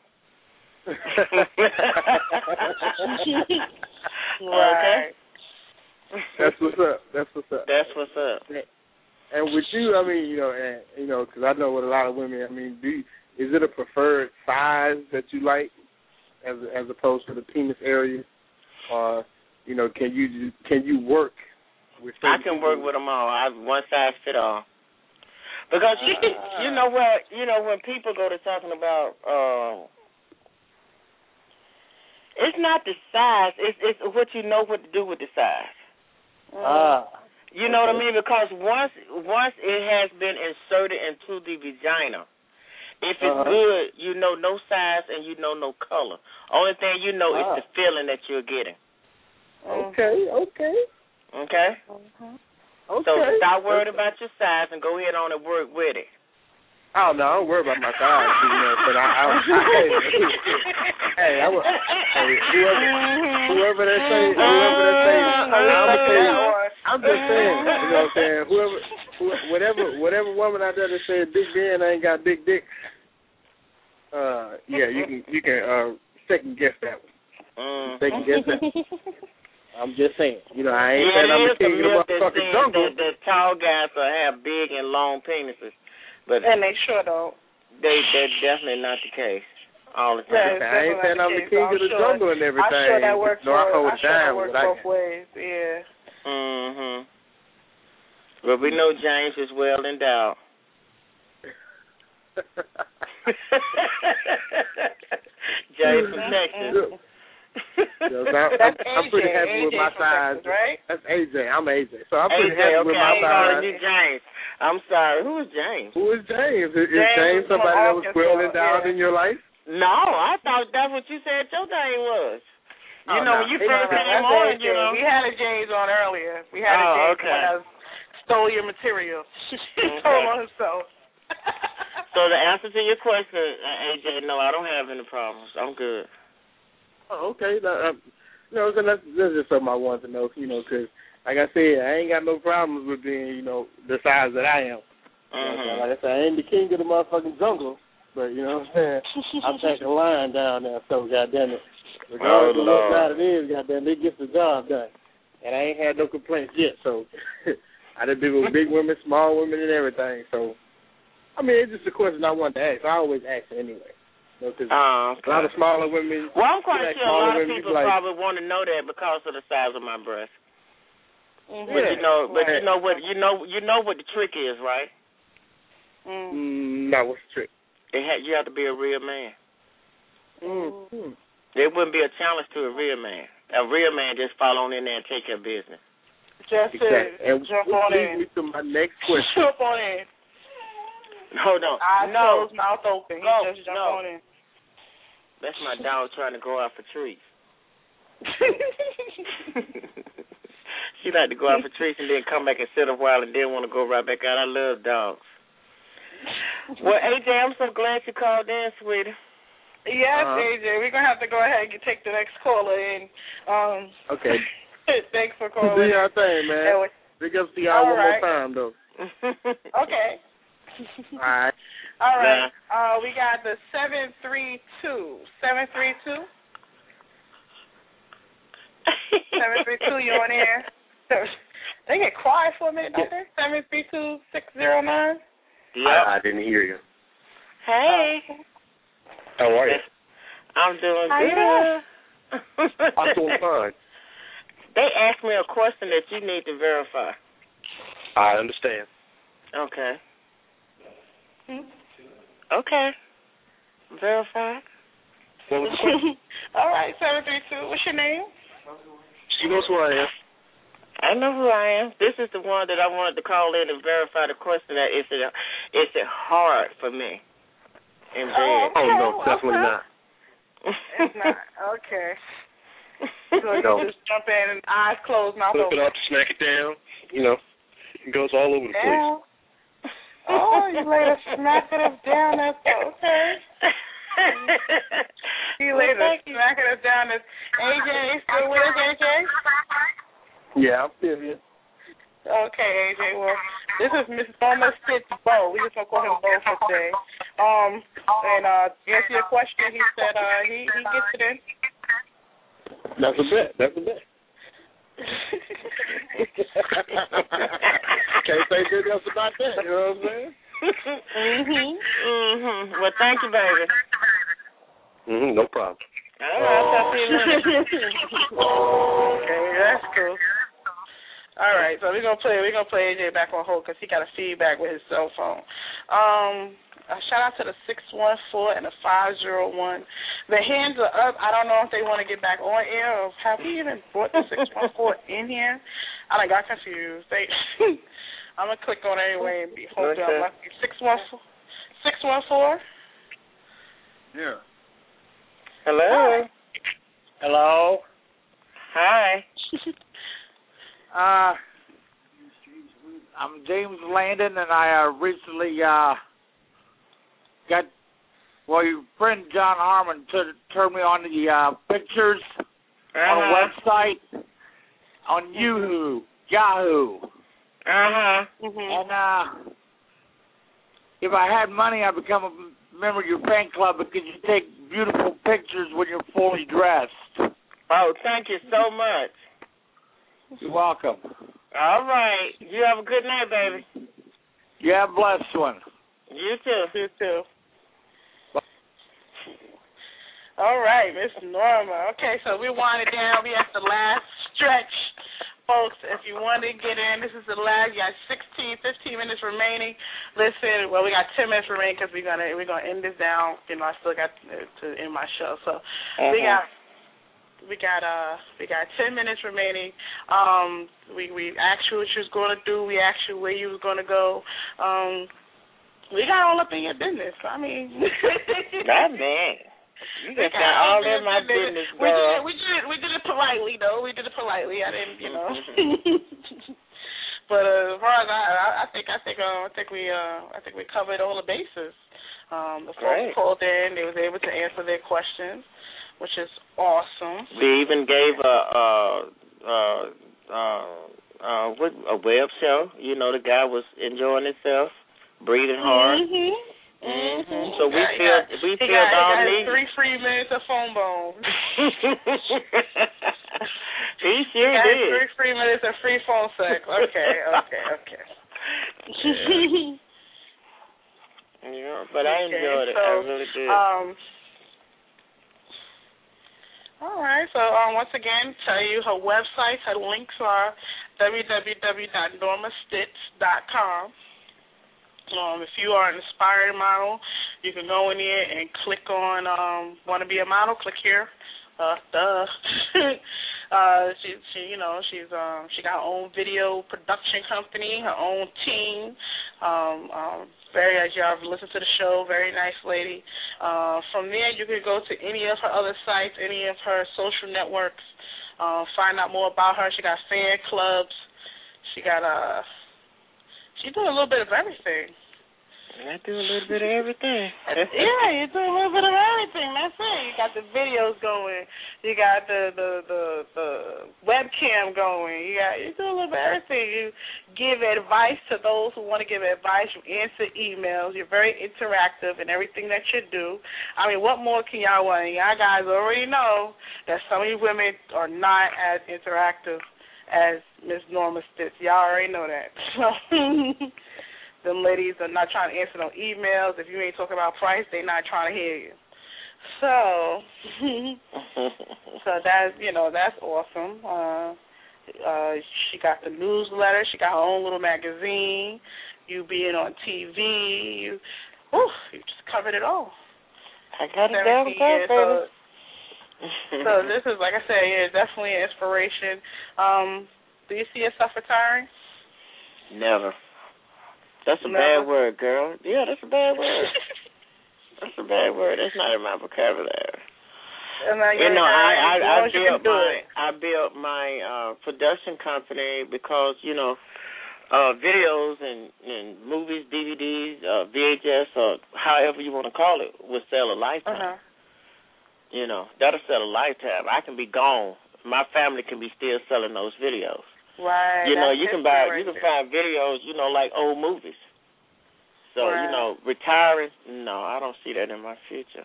Right. That's what's up. That's what's up. That's what's up. And with you, I mean, you know, and you know, because I know with a lot of women, I mean, do you, is it a preferred size that you like, as as opposed to the penis area, or you know, can you can you work with? I can work with them all. I one size fit all. Because you uh, you know what you know when people go to talking about, uh, it's not the size. It's it's what you know what to do with the size. Ah. Uh. You know what I mean? Because once once it has been inserted into the vagina, if it's uh-huh. good, you know no size and you know no color. Only thing you know ah. is the feeling that you're getting. Okay, okay. Okay? Uh-huh. So okay. stop worrying okay. about your size and go ahead on and work with it. Oh, no, I don't worry about my size, you know, but I, I, I hey, hey, I will, hey, whoever, whoever they say, whoever they say, I'm saying, I'm just saying, you know what I'm saying, whoever, whatever, whatever woman out there that said big Ben ain't got big dick, uh, yeah, you can, you can, uh, second guess that one. Mm. Second guess that one. I'm just saying, you know, I ain't yeah, saying I'm the king of the motherfucking jungle. The, the tall guys will have big and long penises. But and they sure don't. They, they're definitely not the case all the time. Yeah, I ain't saying I'm the king I'm of the sure, jungle and everything. I'm sure that works no, for, I hold I'm sure down that works both I ways, yeah. Mm-hmm. Well, we know James is well endowed. James from Texas. So I'm, I'm, I'm pretty happy with my size. Texas, right? That's A J. I'm A J. So I'm pretty A J, happy okay, with my I'm size. you James. I'm sorry. Who is James? Who is James? Is James, James somebody that was well endowed yeah. in your life? No, I thought that's what you said your name was. You oh, know, no. when you He first came on, you know. We had a James on earlier. We had oh, a James okay. that stole your material. He okay. stole on himself. So the answer to your question, A J, no, I don't have any problems. I'm good. Oh, okay. That, uh, you know, that's, that's just something I wanted to know, you know, because, like I said, I ain't got no problems with being, you know, the size that I am. Mm-hmm. You know, like I said, I ain't the king of the motherfucking jungle, but, you know what I'm saying? I'll take a line down there, so goddamn it. Regardless oh, of what side it is, goddamn, it gets the job done. And I ain't had no complaints yet, so I done been with big women, small women, and everything. So, I mean, it's just a question I wanted to ask. I always ask it anyway. You know, cause uh, okay. a lot of smaller women. Well, I'm quite sure a lot of women, people like, probably want to know that because of the size of my breast. Mm-hmm. But yeah, you know, but right. you know what, you know, you know what the trick is, right? Mm. No, what's the trick? It ha- you have to be a real man. Mm-hmm. There wouldn't be a challenge to a real man. A real man just fall on in there and take your business. Just exactly. and jump on in. Me to my next question. Jump on in. Hold on. Eyes no. closed, mouth open. Go. He just jump no. on in. That's my dog trying to go out for treats. She like to go out for treats and then come back and sit a while and then want to go right back out. I love dogs. Well, A J, I'm so glad you called in, sweetie. Yes, Uh-huh. A J. We're gonna have to go ahead and take the next caller in. Um, okay. Thanks for calling. Do your thing, man. Anyway. Big ups to y'all All one right. more time, though. Okay. All right. All right. Uh, we got the seven three two. seven three two? seven three two, you on air? They get quiet for a minute, don't they? seven three two, six zero nine? Yeah. I, I didn't hear you. Hey. How are you? I'm doing How good. I'm doing fine. They asked me a question that you need to verify. I understand. Okay. Hmm? Okay. Verify. What was the question? All right, seven three two. What's your name? She knows who I am. I know who I am. This is the one that I wanted to call in and verify the question. That is it, is it hard for me in bed? Oh, okay. Oh, no, definitely okay. not. It's not. Okay. So you No. just jump in and eyes closed, mouth Flip open. it up, smack it down. You know, it goes all over the place. Down. Oh, you laid a smack it up down. That's okay. You laid a smack it up down. That's A J. Still with us, A J? Yeah, I'm still here. Okay, A J. Well, this is Miss Norma Stitch Bo. We just gonna call him Bo for today. Um, and uh, to answer your question, he said uh, he he gets it in. That's a bet. That's a bet. Can't say good else about that. You know what I'm saying? mhm. Mhm. Well, thank you, baby. Mm-hmm, no problem. All right, I'll talk to you later. Okay, that's cool. All right, so we're gonna play. We're gonna play A J back on hold because he got a feedback with his cell phone. Um, a shout out to the six one four and the five zero one. The hands are up. I don't know if they want to get back on air or have we even brought the six one four in here. I done got confused. They, I'm gonna click on it anyway and be hopefully I'm lucky. Six one four. Six one four. Yeah. Hello. Hello. Hi. Uh, I'm James Landon, and I uh, recently uh, got, well, your friend John Harmon t- turned me on the uh, pictures uh-huh. on a website on Yahoo. Yahoo. Uh-huh. Mm-hmm. And uh, if I had money, I'd become a member of your fan club because you take beautiful pictures when you're fully dressed. Oh, thank you so much. You're welcome. All right. You have a good night, baby. You have a blessed one. You too. You too. All right, Miss Norma. Okay, so we're winding down. We at the last stretch. Folks, if you want to get in, this is the last. You got sixteen, fifteen minutes remaining. Listen, well, we got ten minutes remaining because we're gonna we're gonna end this down. You know, I still got to, to end my show, so uh-huh. we got we got uh we got ten minutes remaining. Um, we we asked you what you was gonna do. We asked you where you was gonna go. Um, we got all up in your business. I mean, that man. You just got all in my business, we did, girl. it, we did it. We did it politely, though. We did it politely. I didn't, you know. But uh, as far as I, I think, I think, uh, I think we, uh, I think we covered all the bases. Um, the folks Great. called in. They was able to answer their questions, which is awesome. We even gave a, uh, uh, uh, uh, what, a web show. You know, the guy was enjoying himself, breathing hard. Mm-hmm. Mm-hmm. So we got, feel got, we he feel got, all he got needs. three free minutes of phone bone. He sure got did. Three free minutes of free phone sex. Okay, okay, okay. Yeah, but I okay, enjoyed it. so, I really did. Um, all right. So um, once again, tell you her website. Her links are w w w dot norma stitch dot com. Um, if you are an aspiring model, you can go in there and click on um, want to be a model. Click here. Uh, duh. uh, she, she, you know, she's um, she got her own video production company, her own team. Um, um, very, as y'all have listened to the show, very nice lady. Uh, from there, you can go to any of her other sites, any of her social networks, uh, find out more about her. She got fan clubs. She got a. Uh, She doing a little bit of everything. I do a little bit of everything. Yeah, you do a little bit of everything. That's it. You got the videos going. You got the the the, the webcam going. You got you do a little bit of everything. You give advice to those who want to give advice. You answer emails. You're very interactive in everything that you do. I mean, what more can y'all want? Y'all guys already know that some of you women are not as interactive as Miss Norma Stitz. Y'all already know that. So them ladies are not trying to answer no emails. If you ain't talking about price, they not trying to hear you. So, so that's, you know, that's awesome. Uh, uh, she got the newsletter. She got her own little magazine. You being on T V. You, whew, you just covered it all. I got it down, baby. So, so this is, like I said, yeah, definitely an inspiration. Um, do you see yourself retiring? Never. That's a Never. bad word, girl. Yeah, that's a bad word. That's a bad word. That's not in my vocabulary. And I, you know, I I, I built my it. I built my uh, production company because you know, uh, videos and, and movies, D V Ds, uh, V H S, or however you want to call it, will sell a lifetime. Uh-huh. You know, that'll sell a lifetime. I can be gone. My family can be still selling those videos. Right. You know, That's you can buy, right you can there. find videos, you know, like old movies. So, right. you know, retiring, no, I don't see that in my future.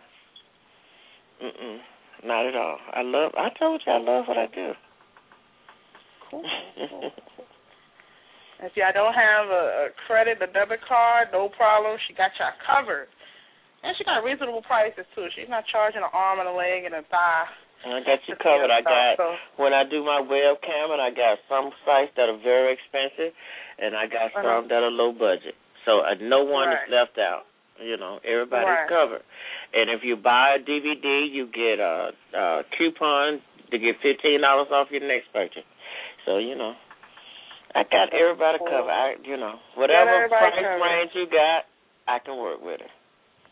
Mm-mm, not at all. I love, I told you I love what I do. Cool. cool. If y'all don't have a, a credit, a debit card, no problem. She got y'all covered. And she got reasonable prices, too. She's not charging an arm and a leg and a thigh. I got you covered. I got, when I do my webcam, and I got some sites that are very expensive, and I got some uh-huh. that are low budget. So uh, no one right. is left out. You know, everybody's right. covered. And if you buy a D V D, you get a, a coupon to get fifteen dollars off your next purchase. So, you know, I got everybody cool. covered. I, you know, whatever price covered. range you got, I can work with it.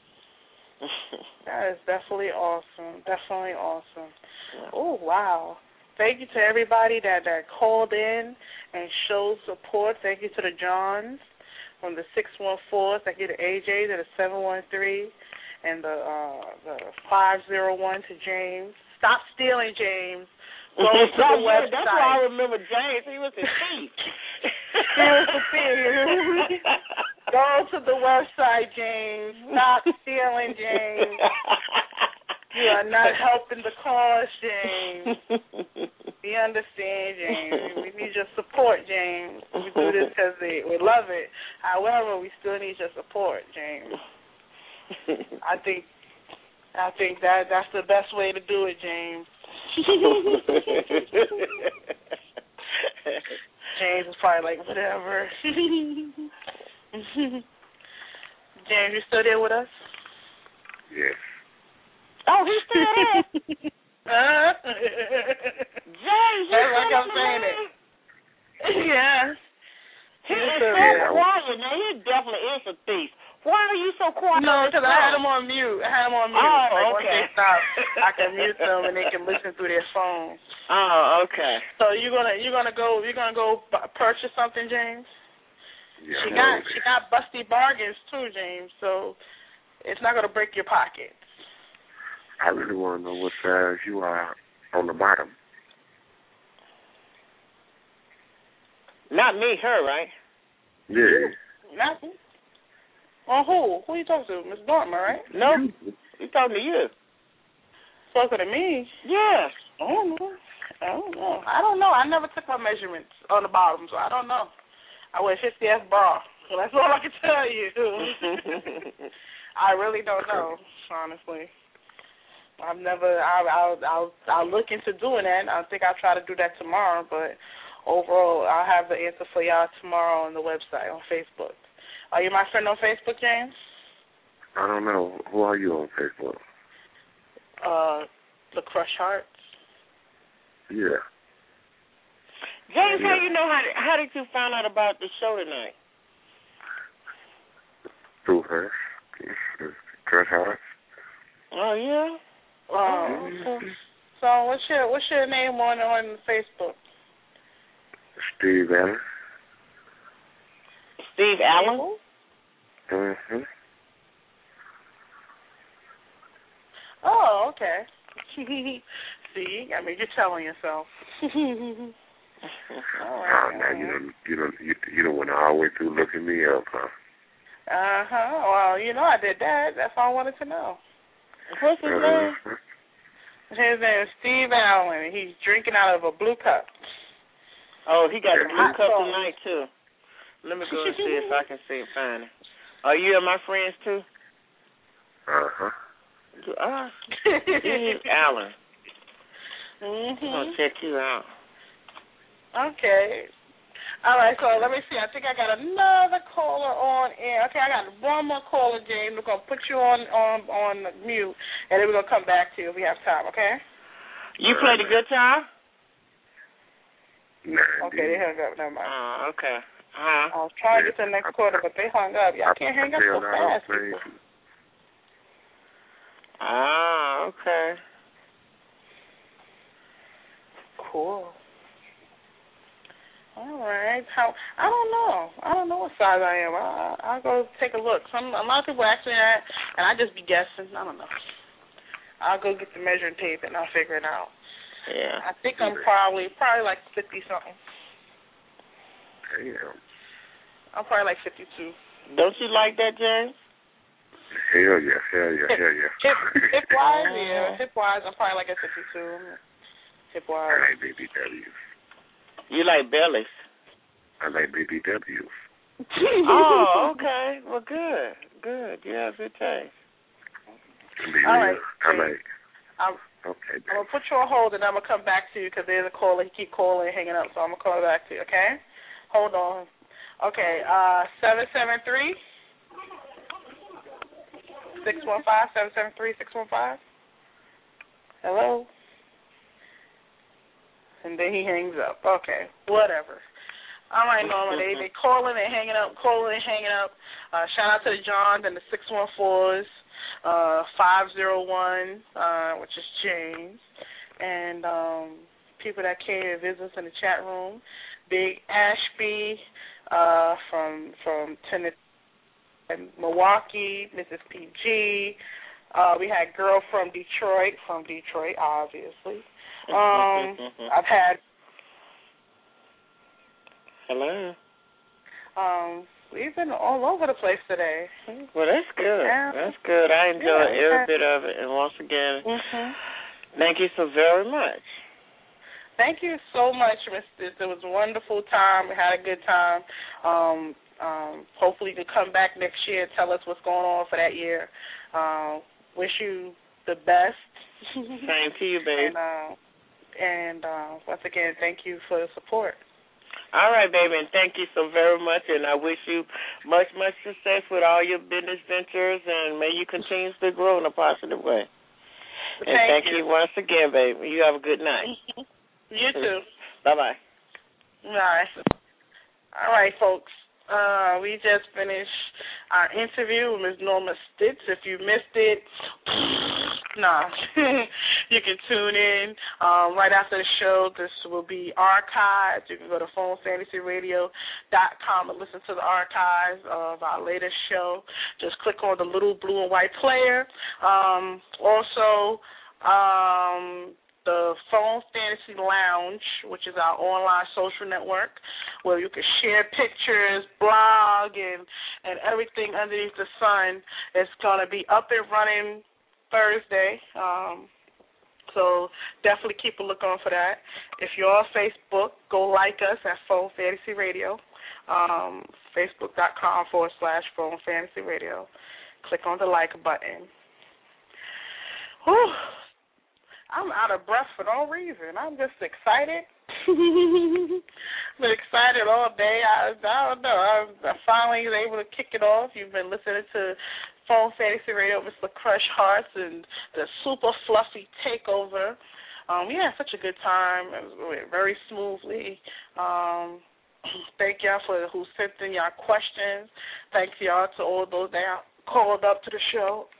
That is definitely awesome. Definitely awesome. Yeah. Oh, wow. Thank you to everybody that, that called in and showed support. Thank you to the Johns from the six one four. Thank you to A J to the seven one three and the uh, the five zero one to James. Stop stealing, James. Go to the website. That's why I remember James. He was a thief. He was a thief. Go to the website, James. Stop stealing, James. You are not helping the cause, James. We understand, James. We need your support, James. We do this because we, we love it. However, we still need your support, James. I think I think that that's the best way to do it, James. James is probably like, whatever. James, you still there with us? Yes. Oh, he's still there. uh, James, that's like I'm saying it. Yeah. He is so quiet. Now, he definitely is a thief. Why are you so quiet? No, because I had him on mute. I had him on mute. Oh, like, okay. Once they stop, I can mute them and they can listen through their phones. Oh, okay. So you're gonna you're gonna go you're gonna go b- purchase something, James? Yeah, she got she got busty bargains too, James. So it's not gonna break your pockets. I really want to know what size you are on the bottom. Not me, her, right? Yeah. Not me. Well, who? Who you talking to? Miss Norma, right? No, he's talking to you. Talking to me? Yes. I don't know. I don't know. I don't know. I never took my measurements on the bottom, so I don't know. I wear fifty S bra, so that's all I can tell you. I really don't know, honestly. I've never. I'll, I'll. I'll. I'll look into doing that. I think I'll try to do that tomorrow. But overall, I'll have the answer for y'all tomorrow on the website on Facebook. Are you my friend on Facebook, James? I don't know. Who are you on Facebook? Uh, the Crush Hearts. Yeah. James, yeah. how you know how did, how did you find out about the show tonight? Through her. Crush Hearts. Oh yeah. Oh. So, so what's your what's your name on on Facebook? Steve Allen. Steve Allen? Mhm. Oh, okay. See, I mean, you're telling yourself. All right. Oh, now you don't, you don't, you, you don't want to all the way through looking me up, huh? Uh huh. Well, you know, I did that. That's all I wanted to know. What's his name? Uh-huh. His name is Steve Allen. He's drinking out of a blue cup. Oh, he got a blue Hot cup sauce. tonight too. Let me go and see if I can see it find it. Are you and my friends too? Uh huh. Ah, Steve Allen. Mhm. I'm gonna check you out. Okay. All right, so let me see. I think I got another caller on air. Okay, I got one more caller, James. We're going to put you on, on on mute, and then we're going to come back to you if we have time, okay? You play the guitar? Nah, okay, they hung up. Never mind. Oh, okay. Uh-huh. I was trying to get to the next quarter, but they hung up. Y'all can't hang up so fast, people. Ah, okay. Cool. All right. How? I don't know. I don't know what size I am. I, I'll go take a look. Some a lot of people actually, I, and I just be guessing. I don't know. I'll go get the measuring tape and I'll figure it out. Yeah. I think I'm probably probably like fifty something. Damn. I'm probably like fifty-two. Don't you like that, James? Hell yeah, hell yeah, hell yeah. Hip, hip wise, yeah. Hip wise, I'm probably like a fifty-two. Hip wise. I like B B Ws. You like bellies? I like B B Ws. Oh, okay. Well, good, good. You have good taste. Be All real. right. I like. I'm, Okay. I'm gonna put you on hold and I'm gonna come back to you because there's a caller. He keep calling and hanging up, so I'm gonna call back to you. Okay? Hold on. Okay. Uh, seven seven three six one five seven seven three six one five. Hello. And then he hangs up. Okay, whatever. All right, Norma, they they calling and hanging up, calling and hanging up. Uh, shout out to the Johns and the six one fours, uh, five zero one, uh, which is James, and um, people that came and visit us in the chat room. Big Ashby uh, from from Tennessee, Milwaukee, Missus P G. Uh, we had girl from Detroit, from Detroit, obviously. Um, I've had. Hello. Um, we've been all over the place today. Well, that's good. Yeah. That's good. I enjoyed yeah, every bit of it. And once again, mm-hmm. thank you so very much. Thank you so much, Mister It was a wonderful time. We had a good time. Um, um, hopefully, you can come back next year and tell us what's going on for that year. Uh, wish you the best. Same to you, babe. And, uh, and uh, once again, thank you for the support. All right, baby, and thank you so very much, and I wish you much, much success with all your business ventures, and may you continue to grow in a positive way. And thank, thank you. you once again, baby. You have a good night. You too. Bye-bye. All right. All right, folks. Uh, we just finished our interview with Miz Norma Stitz. If you missed it, nah, you can tune in um, right after the show. This will be archived. You can go to phone fantasy radio dot com and listen to the archives of our latest show. Just click on the little blue and white player. Um, also, um, the Phone Fantasy Lounge, which is our online social network, where you can share pictures, blog, and, and everything underneath the sun. It's going to be up and running Thursday. Um, so definitely keep a look on for that. If you're on Facebook, go like us at Phone Fantasy Radio, um, facebook.com forward slash Phone Fantasy Radio. Click on the like button. Whew. I'm out of breath for no reason. I'm just excited. Been excited all day. I, I don't know. I, I finally was able to kick it off. You've been listening to Phone Fantasy Radio with the Crush Hearts and the super fluffy takeover. Um, we had such a good time. It went very smoothly. Um, thank y'all for who sent in y'all questions. Thank y'all to all those that called up to the show.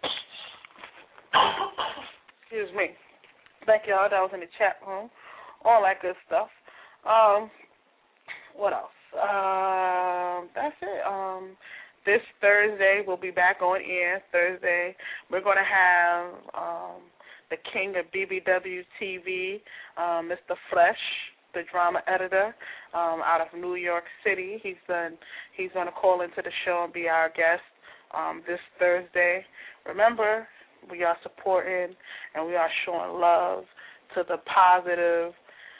Excuse me. Thank y'all that was in the chat room, all that good stuff. Um, what else? Um, that's it. Um, this Thursday, we'll be back on air Thursday. We're going to have um, the king of B B W T V, uh, Mister Fresh, the drama editor um, out of New York City. He's done, he's going to call into the show and be our guest um, this Thursday. Remember, we are supporting and we are showing love to the positive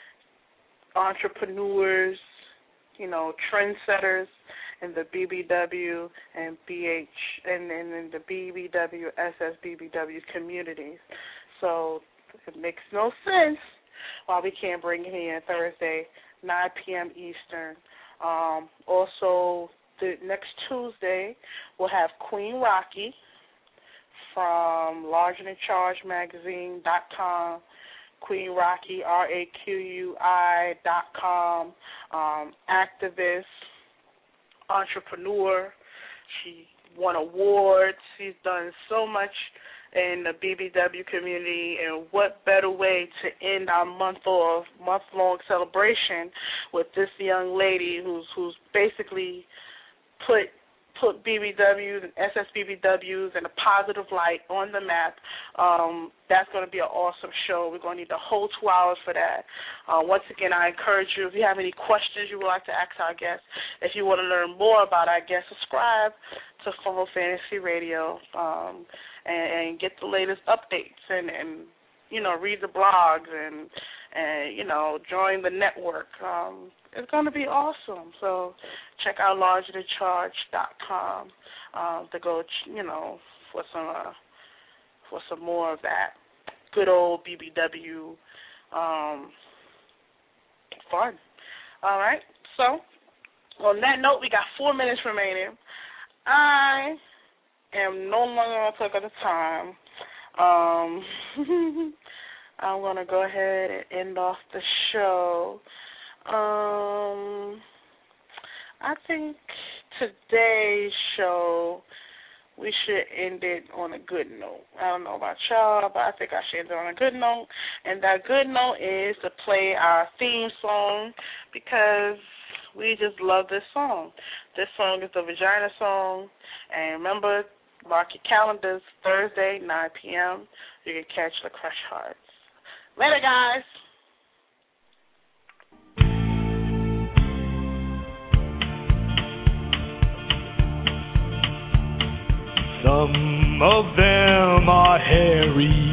entrepreneurs, you know, trendsetters in the B B W and B H and, and in the B B W, S S B B W communities. So it makes no sense why we can't bring it here Thursday, nine p.m. Eastern. Um, also, the next Tuesday, we'll have Queen Rocky from Larger Than Charge Magazine dot com. Queen Rocky, R A Q U I dot com, um, activist, entrepreneur. She won awards. She's done so much in the B B W community, and what better way to end our month of month-long celebration with this young lady who's who's basically put put B B Ws and S S B B Ws in a positive light on the map. Um, that's going to be an awesome show. We're going to need the whole two hours for that. Uh, once again, I encourage you, if you have any questions you would like to ask our guests, if you want to learn more about our guests, subscribe to Fumble Fantasy Radio um, and, and get the latest updates and, and, you know, read the blogs and, and you know, join the network. Um, it's going to be awesome. So check out larger than charge dot com um, to go, you know, for some uh, for some more of that good old B B W um, fun. All right. So on that note, we got four minutes remaining. I am no longer going to take up the time. Um, I'm going to go ahead and end off the show. Um, I think today's show, we should end it on a good note. I don't know about y'all, but I think I should end it on a good note. And that good note is to play our theme song because we just love this song. This song is the Vagina song. And remember, mark your calendars, Thursday, nine p.m. You can catch the Crush Hearts. Later, guys. Some of them are hairy,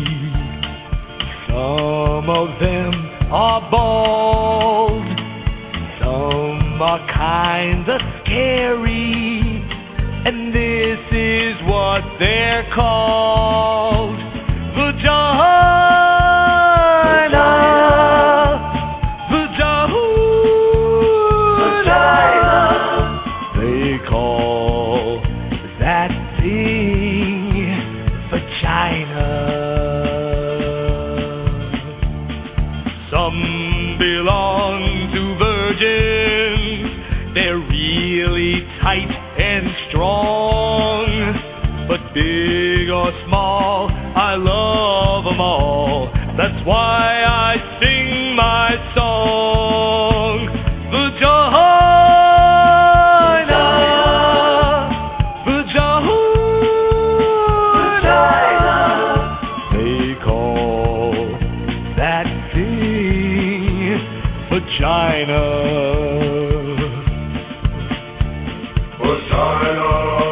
some of them are bald, some are kinda scary, and this is what they're called. Vagina, vagina, they call that thing vagina. Some belong to virgins, they're really tight and strong, but big or small, I love them all. That's why I sing my song. Vagina, vagina, they call that thing vagina. Vagina.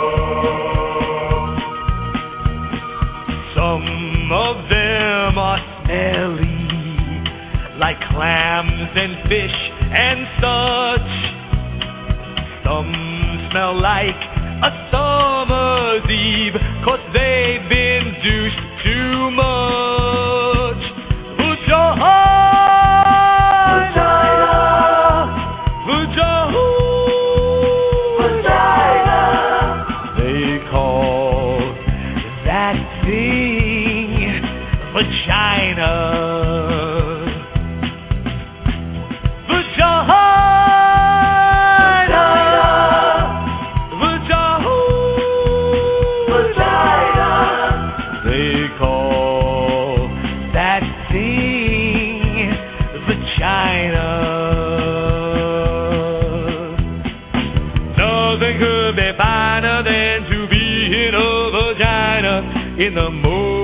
Some of them are smelly, like clams and fish and such. Some smell like a summer's eve, 'cause they've been douched too much. Vagina, vagina, vagina, they call that thing vagina. Vagina, vagina, vagina, they call nothing could be finer than to be in a vagina in the morning.